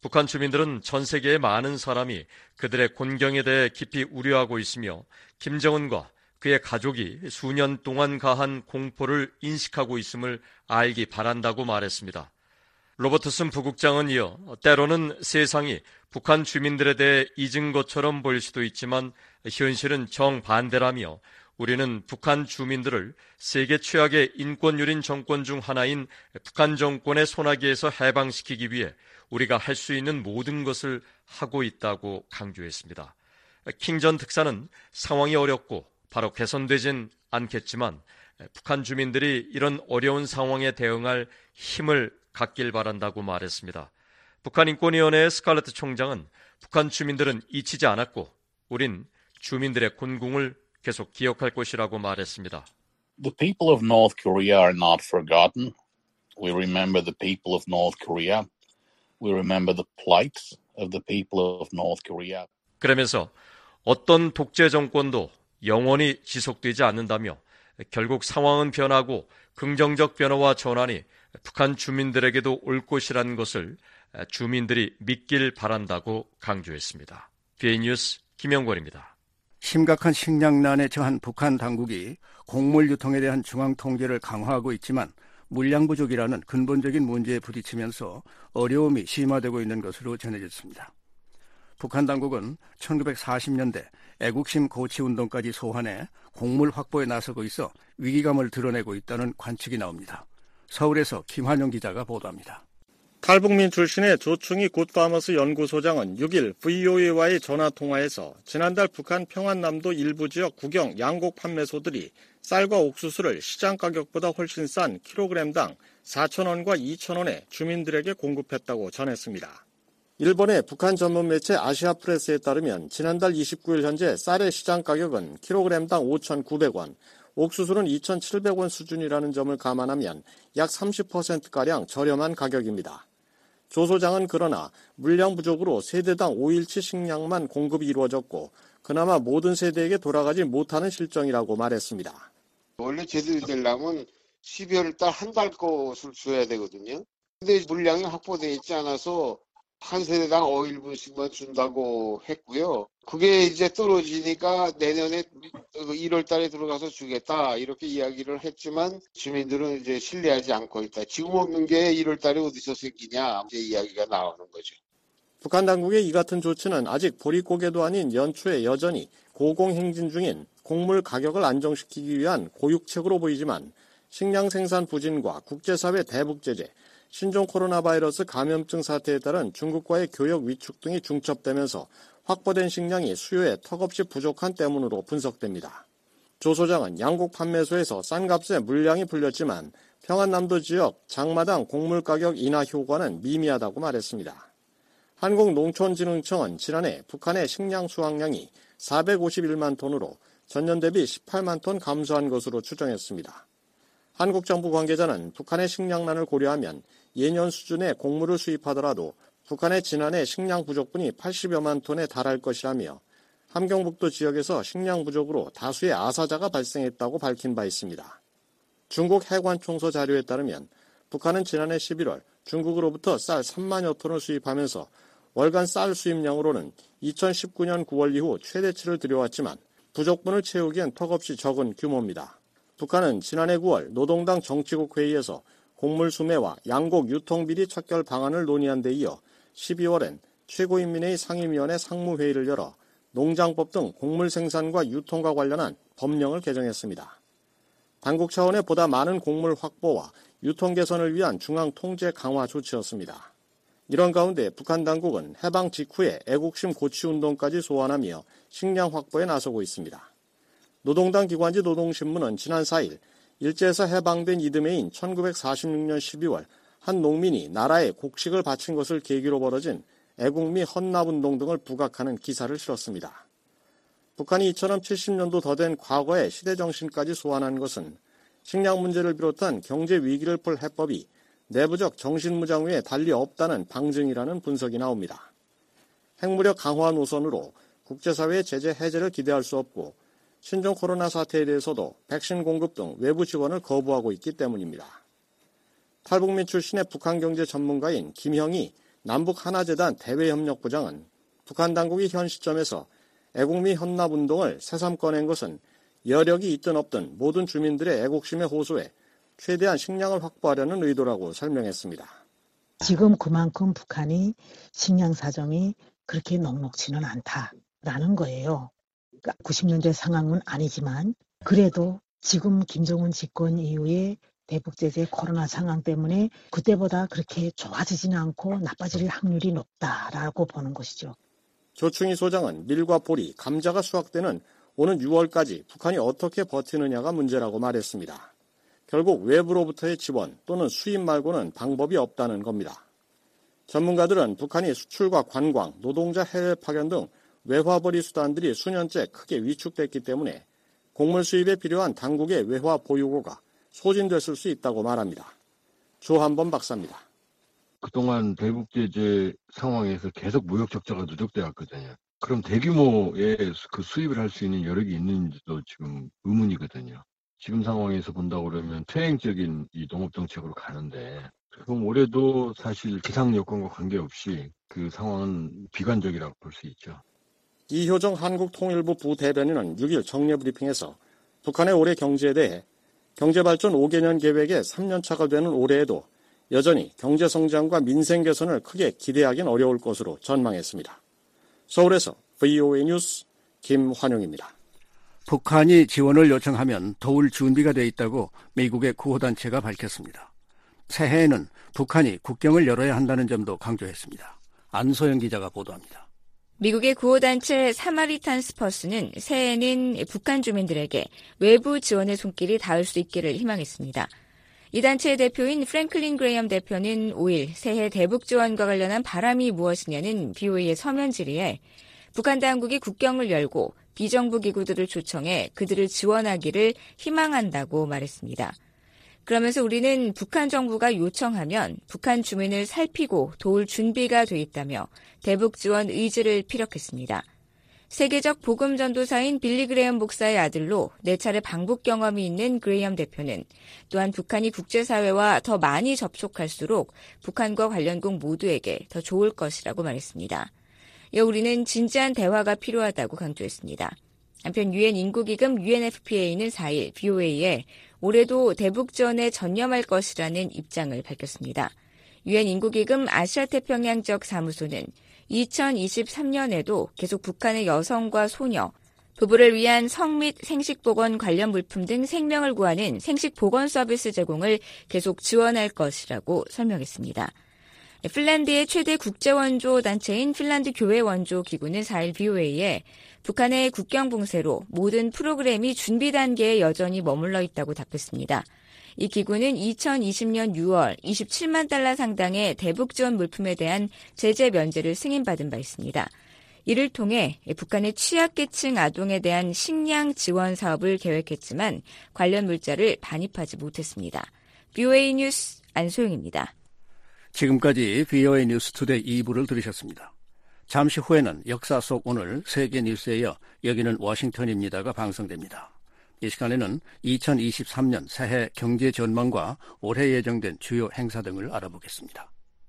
북한 주민들은 전 세계의 많은 사람이 그들의 곤경에 대해 깊이 우려하고 있으며 김정은과 그의 가족이 수년 동안 가한 공포를 인식하고 있음을 알기 바란다고 말했습니다. 로버트슨 부국장은 이어 때로는 세상이 북한 주민들에 대해 잊은 것처럼 보일 수도 있지만 현실은 정반대라며 우리는 북한 주민들을 세계 최악의 인권유린 정권 중 하나인 북한 정권의 소나기에서 해방시키기 위해 우리가 할 수 있는 모든 것을 하고 있다고 강조했습니다. 킹 전 특사는 상황이 어렵고 바로 개선되진 않겠지만 북한 주민들이 이런 어려운 상황에 대응할 힘을 갖길 바란다고 말했습니다. 북한인권위원회의 스칼레트 총장은 북한 주민들은 잊히지 않았고 우린 주민들의 곤궁을 계속 기억할 것이라고 말했습니다. The people of North Korea are not forgotten. We remember the people of North Korea. We remember the plight of the people of North Korea. 그러면서 어떤 독재 정권도 영원히 지속되지 않는다며 결국 상황은 변하고 긍정적 변화와 전환이 북한 주민들에게도 올 것이라는 것을 주민들이 믿길 바란다고 강조했습니다. 비에이 뉴스 김영권입니다. 심각한 식량난에 처한 북한 당국이 곡물 유통에 대한 중앙 통제를 강화하고 있지만 물량 부족이라는 근본적인 문제에 부딪히면서 어려움이 심화되고 있는 것으로 전해졌습니다. 북한 당국은 천구백사십 년대 애국심 고취운동까지 소환해 곡물 확보에 나서고 있어 위기감을 드러내고 있다는 관측이 나옵니다. 서울에서 김환영 기자가 보도합니다. 탈북민 출신의 조충희 굿파머스 연구소장은 육 일 브이오에이와의 전화통화에서 지난달 북한 평안남도 일부 지역 국영 양곡 판매소들이 쌀과 옥수수를 시장 가격보다 훨씬 싼 킬로그램당 사천 원과 이천 원에 주민들에게 공급했다고 전했습니다. 일본의 북한 전문 매체 아시아프레스에 따르면 지난달 이십구 일 현재 쌀의 시장 가격은 킬로그램당 오천구백 원, 옥수수는 이천칠백 원 수준이라는 점을 감안하면 약 삼십 퍼센트가량 저렴한 가격입니다. 조 소장은 그러나 물량 부족으로 세대당 오 일치 식량만 공급이 이루어졌고 그나마 모든 세대에게 돌아가지 못하는 실정이라고 말했습니다. 원래 제대로 되려면 십이월 달 한 달 것을 줘야 되거든요. 근데 물량이 확보되어 있지 않아서 한 세대당 오 일분씩만 준다고 했고요. 그게 이제 떨어지니까 내년에 일월 달에 들어가서 주겠다 이렇게 이야기를 했지만 주민들은 이제 신뢰하지 않고 있다. 지금 없는 게 일월 달에 어디서 생기냐 이제 이야기가 나오는 거죠. 북한 당국의 이 같은 조치는 아직 보릿고개도 아닌 연초에 여전히 고공행진 중인 곡물 가격을 안정시키기 위한 고육책으로 보이지만 식량 생산 부진과 국제사회 대북 제재, 신종 코로나 바이러스 감염증 사태에 따른 중국과의 교역 위축 등이 중첩되면서 확보된 식량이 수요에 턱없이 부족한 때문으로 분석됩니다. 조 소장은 양곡 판매소에서 싼 값에 물량이 풀렸지만 평안남도 지역 장마당 곡물 가격 인하 효과는 미미하다고 말했습니다. 한국농촌진흥청은 지난해 북한의 식량 수확량이 사백오십일만 톤으로 전년 대비 십팔만 톤 감소한 것으로 추정했습니다. 한국 정부 관계자는 북한의 식량난을 고려하면 예년 수준의 곡물을 수입하더라도 북한의 지난해 식량 부족분이 팔십여만 톤에 달할 것이라며 함경북도 지역에서 식량 부족으로 다수의 아사자가 발생했다고 밝힌 바 있습니다. 중국 해관총서 자료에 따르면 북한은 지난해 십일월 중국으로부터 쌀 삼만여 톤을 수입하면서 월간 쌀 수입량으로는 이천십구 년 구월 이후 최대치를 들여왔지만 부족분을 채우기엔 턱없이 적은 규모입니다. 북한은 지난해 구월 노동당 정치국 회의에서 곡물 수매와 양곡 유통비리 척결 방안을 논의한 데 이어 십이월엔 최고인민회의 상임위원회 상무회의를 열어 농장법 등 곡물 생산과 유통과 관련한 법령을 개정했습니다. 당국 차원의 보다 많은 곡물 확보와 유통 개선을 위한 중앙 통제 강화 조치였습니다. 이런 가운데 북한 당국은 해방 직후에 애국심 고취운동까지 소환하며 식량 확보에 나서고 있습니다. 노동당 기관지 노동신문은 지난 사 일 일제에서 해방된 이듬해인 천구백사십육 년 십이월 한 농민이 나라에 곡식을 바친 것을 계기로 벌어진 애국 미 헌납운동 등을 부각하는 기사를 실었습니다. 북한이 이처럼 칠십 년도 더 된 과거의 시대정신까지 소환한 것은 식량 문제를 비롯한 경제 위기를 풀 해법이 내부적 정신무장 외에 달리 없다는 방증이라는 분석이 나옵니다. 핵무력 강화 노선으로 국제사회의 제재 해제를 기대할 수 없고 신종 코로나 사태에 대해서도 백신 공급 등 외부 지원을 거부하고 있기 때문입니다. 탈북민 출신의 북한 경제 전문가인 김형이 남북하나재단 대외협력부장은 북한 당국이 현 시점에서 애국미 헌납운동을 새삼 꺼낸 것은 여력이 있든 없든 모든 주민들의 애국심의 호소에 최대한 식량을 확보하려는 의도라고 설명했습니다. 지금 그만큼 북한이 식량 사정이 그렇게 녹록지는 않다라는 거예요. 그러니까 구십 년대 상황은 아니지만 그래도 지금 김정은 집권 이후에 대북 제재 코로나 상황 때문에 그때보다 그렇게 좋아지지는 않고 나빠질 확률이 높다라고 보는 것이죠. 조충희 소장은 밀과 보리, 감자가 수확되는 오는 유월까지 북한이 어떻게 버티느냐가 문제라고 말했습니다. 결국 외부로부터의 지원 또는 수입 말고는 방법이 없다는 겁니다. 전문가들은 북한이 수출과 관광, 노동자 해외 파견 등 외화벌이 수단들이 수년째 크게 위축됐기 때문에 곡물 수입에 필요한 당국의 외화 보유고가 소진됐을 수 있다고 말합니다. 조한범 박사입니다. 그동안 대북 제재 상황에서 계속 무역 적자가 누적돼 왔거든요. 그럼 대규모의 그 수입을 할 수 있는 여력이 있는지도 지금 의문이거든요. 지금 상황에서 본다고 그러면 퇴행적인 이 농업 정책으로 가는데 그럼 올해도 사실 기상 여건과 관계없이 그 상황은 비관적이라고 볼 수 있죠. 이효정 한국통일부 부대변인은 육 일 정례 브리핑에서 북한의 올해 경제에 대해 경제발전 오 개년 계획의 삼 년 차가 되는 올해에도 여전히 경제성장과 민생 개선을 크게 기대하기는 어려울 것으로 전망했습니다. 서울에서 브이오에이 뉴스 김환용입니다. 북한이 지원을 요청하면 도울 준비가 돼 있다고 미국의 구호단체가 밝혔습니다. 새해에는 북한이 국경을 열어야 한다는 점도 강조했습니다. 안소영 기자가 보도합니다. 미국의 구호단체 사마리탄스 퍼스는 새해에는 북한 주민들에게 외부 지원의 손길이 닿을 수 있기를 희망했습니다. 이 단체의 대표인 프랭클린 그레이엄 대표는 오 일 새해 대북 지원과 관련한 바람이 무엇이냐는 비오이의 서면 질의에 북한 당국이 국경을 열고 비정부 기구들을 초청해 그들을 지원하기를 희망한다고 말했습니다. 그러면서 우리는 북한 정부가 요청하면 북한 주민을 살피고 도울 준비가 돼 있다며 대북 지원 의지를 피력했습니다. 세계적 복음 전도사인 빌리 그레이엄 목사의 아들로 네 차례 방북 경험이 있는 그레이엄 대표는 또한 북한이 국제사회와 더 많이 접촉할수록 북한과 관련국 모두에게 더 좋을 것이라고 말했습니다. 이어 우리는 진지한 대화가 필요하다고 강조했습니다. 한편 유엔 인구기금 유엔에프피에이는 사 일 비오에이에 올해도 대북 지원에 전념할 것이라는 입장을 밝혔습니다. 유엔 인구기금 아시아태평양 지역 사무소는 이천이십삼 년에도 계속 북한의 여성과 소녀, 부부를 위한 성 및 생식보건 관련 물품 등 생명을 구하는 생식보건 서비스 제공을 계속 지원할 것이라고 설명했습니다. 핀란드의 최대 국제원조 단체인 핀란드 교회원조기구는 사 일 비오에이에 북한의 국경 봉쇄로 모든 프로그램이 준비 단계에 여전히 머물러 있다고 답했습니다. 이 기구는 이천이십 년 유월 이십칠만 달러 상당의 대북 지원 물품에 대한 제재 면제를 승인받은 바 있습니다. 이를 통해 북한의 취약계층 아동에 대한 식량 지원 사업을 계획했지만 관련 물자를 반입하지 못했습니다. 비오에이 뉴스 안소영입니다. 지금까지 비오에이 뉴스 투데이 이 부를 들으셨습니다. 잠시 후에는 역사 속 오늘 세계 뉴스에 이어 여기는 워싱턴입니다가 방송됩니다. 이 시간에는 이천이십삼 년 새해 경제 전망과 올해 예정된 주요 행사 등을 알아보겠습니다.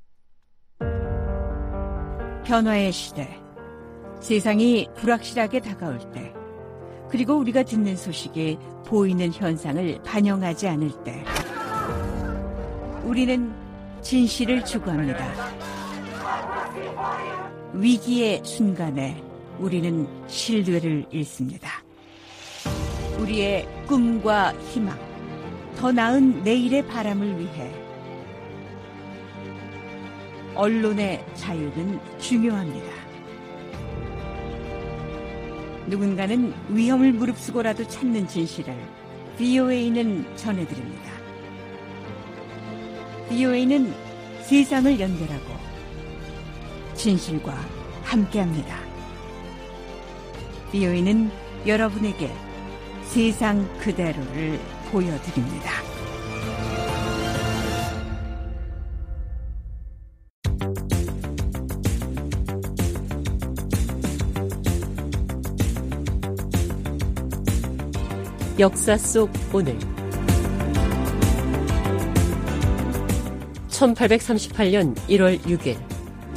변화의 시대, 세상이 불확실하게 다가올 때, 그리고 우리가 듣는 소식이 보이는 현상을 반영하지 않을 때, 우리는 진실을 추구합니다. 위기의 순간에 우리는 신뢰를 잃습니다. 우리의 꿈과 희망, 더 나은 내일의 바람을 위해 언론의 자유는 중요합니다. 누군가는 위험을 무릅쓰고라도 찾는 진실을 비오에이는 전해드립니다. 비오에이는 세상을 연결하고 진실과 함께합니다. 비오에이는 여러분에게 세상 그대로를 보여드립니다. 역사 속 오늘 천팔백삼십팔 년 일월 육일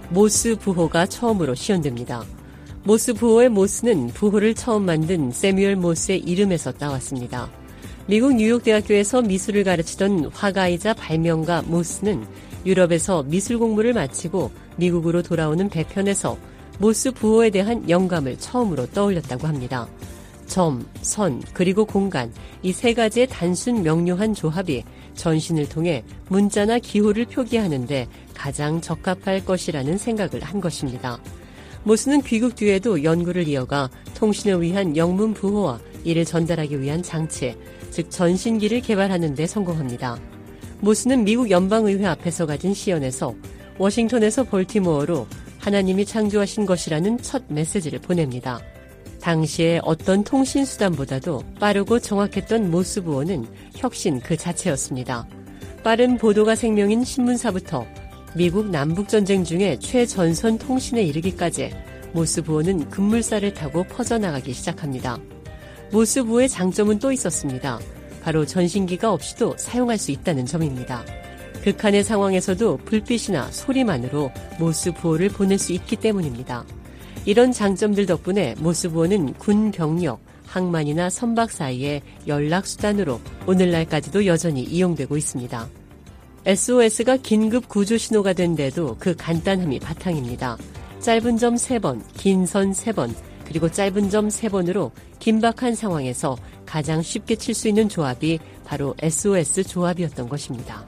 모스 부호가 처음으로 시연됩니다. 모스 부호의 모스는 부호를 처음 만든 세뮤얼 모스의 이름에서 따왔습니다. 미국 뉴욕 대학교에서 미술을 가르치던 화가이자 발명가 모스는 유럽에서 미술 공부를 마치고 미국으로 돌아오는 배편에서 모스 부호에 대한 영감을 처음으로 떠올렸다고 합니다. 점, 선, 그리고 공간, 이 세 가지의 단순 명료한 조합이 전신을 통해 문자나 기호를 표기하는데 가장 적합할 것이라는 생각을 한 것입니다. 모스는 귀국 뒤에도 연구를 이어가 통신을 위한 영문 부호와 이를 전달하기 위한 장치, 즉 전신기를 개발하는 데 성공합니다. 모스는 미국 연방의회 앞에서 가진 시연에서 워싱턴에서 볼티모어로 하나님이 창조하신 것이라는 첫 메시지를 보냅니다. 당시에 어떤 통신수단보다도 빠르고 정확했던 모스 부호는 혁신 그 자체였습니다. 빠른 보도가 생명인 신문사부터 미국 남북전쟁 중에 최전선 통신에 이르기까지 모스 부호는 급물살을 타고 퍼져나가기 시작합니다. 모스 부호의 장점은 또 있었습니다. 바로 전신기가 없이도 사용할 수 있다는 점입니다. 극한의 상황에서도 불빛이나 소리만으로 모스 부호를 보낼 수 있기 때문입니다. 이런 장점들 덕분에 모스 부호는 군 병력, 항만이나 선박 사이의 연락수단으로 오늘날까지도 여전히 이용되고 있습니다. 에스오에스가 긴급 구조 신호가 된 데도 그 간단함이 바탕입니다. 짧은 점 세 번, 긴 선 세 번, 그리고 짧은 점 세 번으로 긴박한 상황에서 가장 쉽게 칠 수 있는 조합이 바로 에스오에스 조합이었던 것입니다.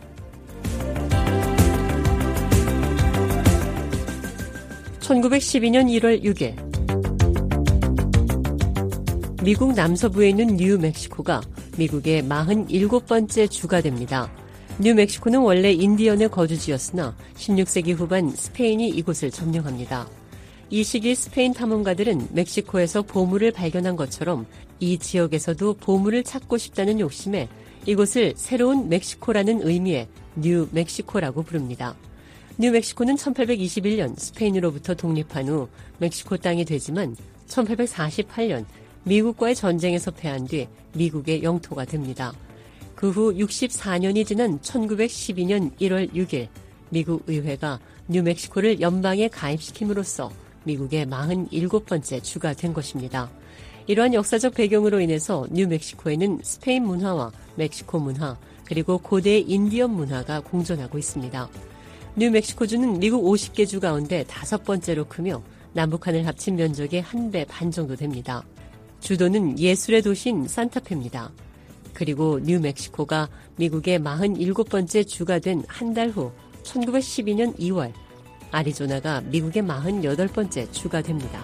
천구백십이 년 일월 육일 미국 남서부에 있는 뉴멕시코가 미국의 사십칠 번째 주가 됩니다. 뉴멕시코는 원래 인디언의 거주지였으나 십육 세기 후반 스페인이 이곳을 점령합니다. 이 시기 스페인 탐험가들은 멕시코에서 보물을 발견한 것처럼 이 지역에서도 보물을 찾고 싶다는 욕심에 이곳을 새로운 멕시코라는 의미의 뉴멕시코라고 부릅니다. 뉴멕시코는 천팔백이십일 년 스페인으로부터 독립한 후 멕시코 땅이 되지만 천팔백사십팔 년 미국과의 전쟁에서 패한 뒤 미국의 영토가 됩니다. 그 후 육십사 년이 지난 천구백십이 년 일월 육일 미국 의회가 뉴멕시코를 연방에 가입시킴으로써 미국의 사십칠 번째 주가 된 것입니다. 이러한 역사적 배경으로 인해서 뉴멕시코에는 스페인 문화와 멕시코 문화 그리고 고대 인디언 문화가 공존하고 있습니다. 뉴멕시코주는 미국 오십 개 주 가운데 다섯 번째로 크며 남북한을 합친 면적의 한 배 반 정도 됩니다. 주도는 예술의 도시인 산타페입니다. 그리고 뉴멕시코가 미국의 사십칠 번째 주가 된 한 달 후 천구백십이 년 이월 아리조나가 미국의 사십팔 번째 주가 됩니다.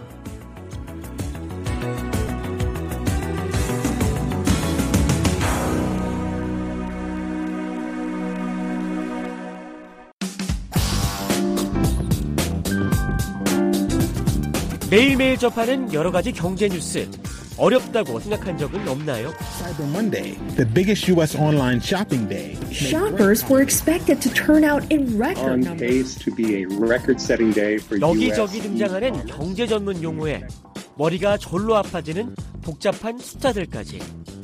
매일매일 접하는 여러 가지 경제 뉴스. 어렵다고 생각한 적은 없나요? Cyber Monday, the biggest U S online shopping day. Shoppers were expected to turn out in record numbers. On pace to be a record-setting day for 여기저기 등장하는 경제 전문 용어에 머리가 절로 아파지는 복잡한 숫자들까지.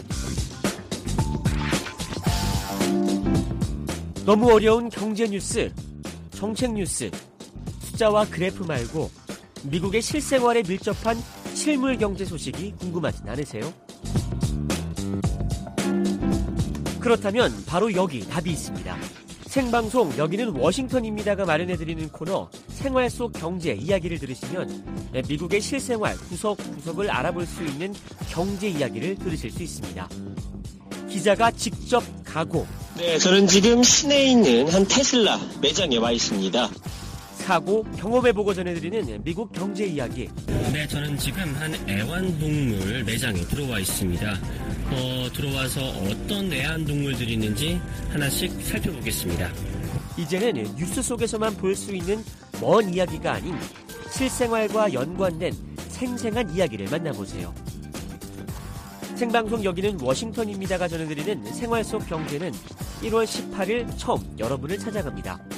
너무 어려운 경제 뉴스, 정책 뉴스, 숫자와 그래프 말고 미국의 실생활에 밀접한 실물 경제 소식이 궁금하진 않으세요? 그렇다면 바로 여기 답이 있습니다. 생방송 여기는 워싱턴입니다가 마련해드리는 코너 생활 속 경제 이야기를 들으시면 미국의 실생활 구석구석을 알아볼 수 있는 경제 이야기를 들으실 수 있습니다. 기자가 직접 가고 네, 저는 지금 시내에 있는 한 테슬라 매장에 와 있습니다. 사고 경험해보고 전해드리는 미국 경제 이야기. 네, 저는 지금 한 애완동물 매장에 들어와 있습니다. 어, 들어와서 어떤 애완동물들이 있는지 하나씩 살펴보겠습니다. 이제는 뉴스 속에서만 볼 수 있는 먼 이야기가 아닌 실생활과 연관된 생생한 이야기를 만나보세요. 생방송 여기는 워싱턴입니다가 전해드리는 생활 속 경제는 일월 십팔일 처음 여러분을 찾아갑니다.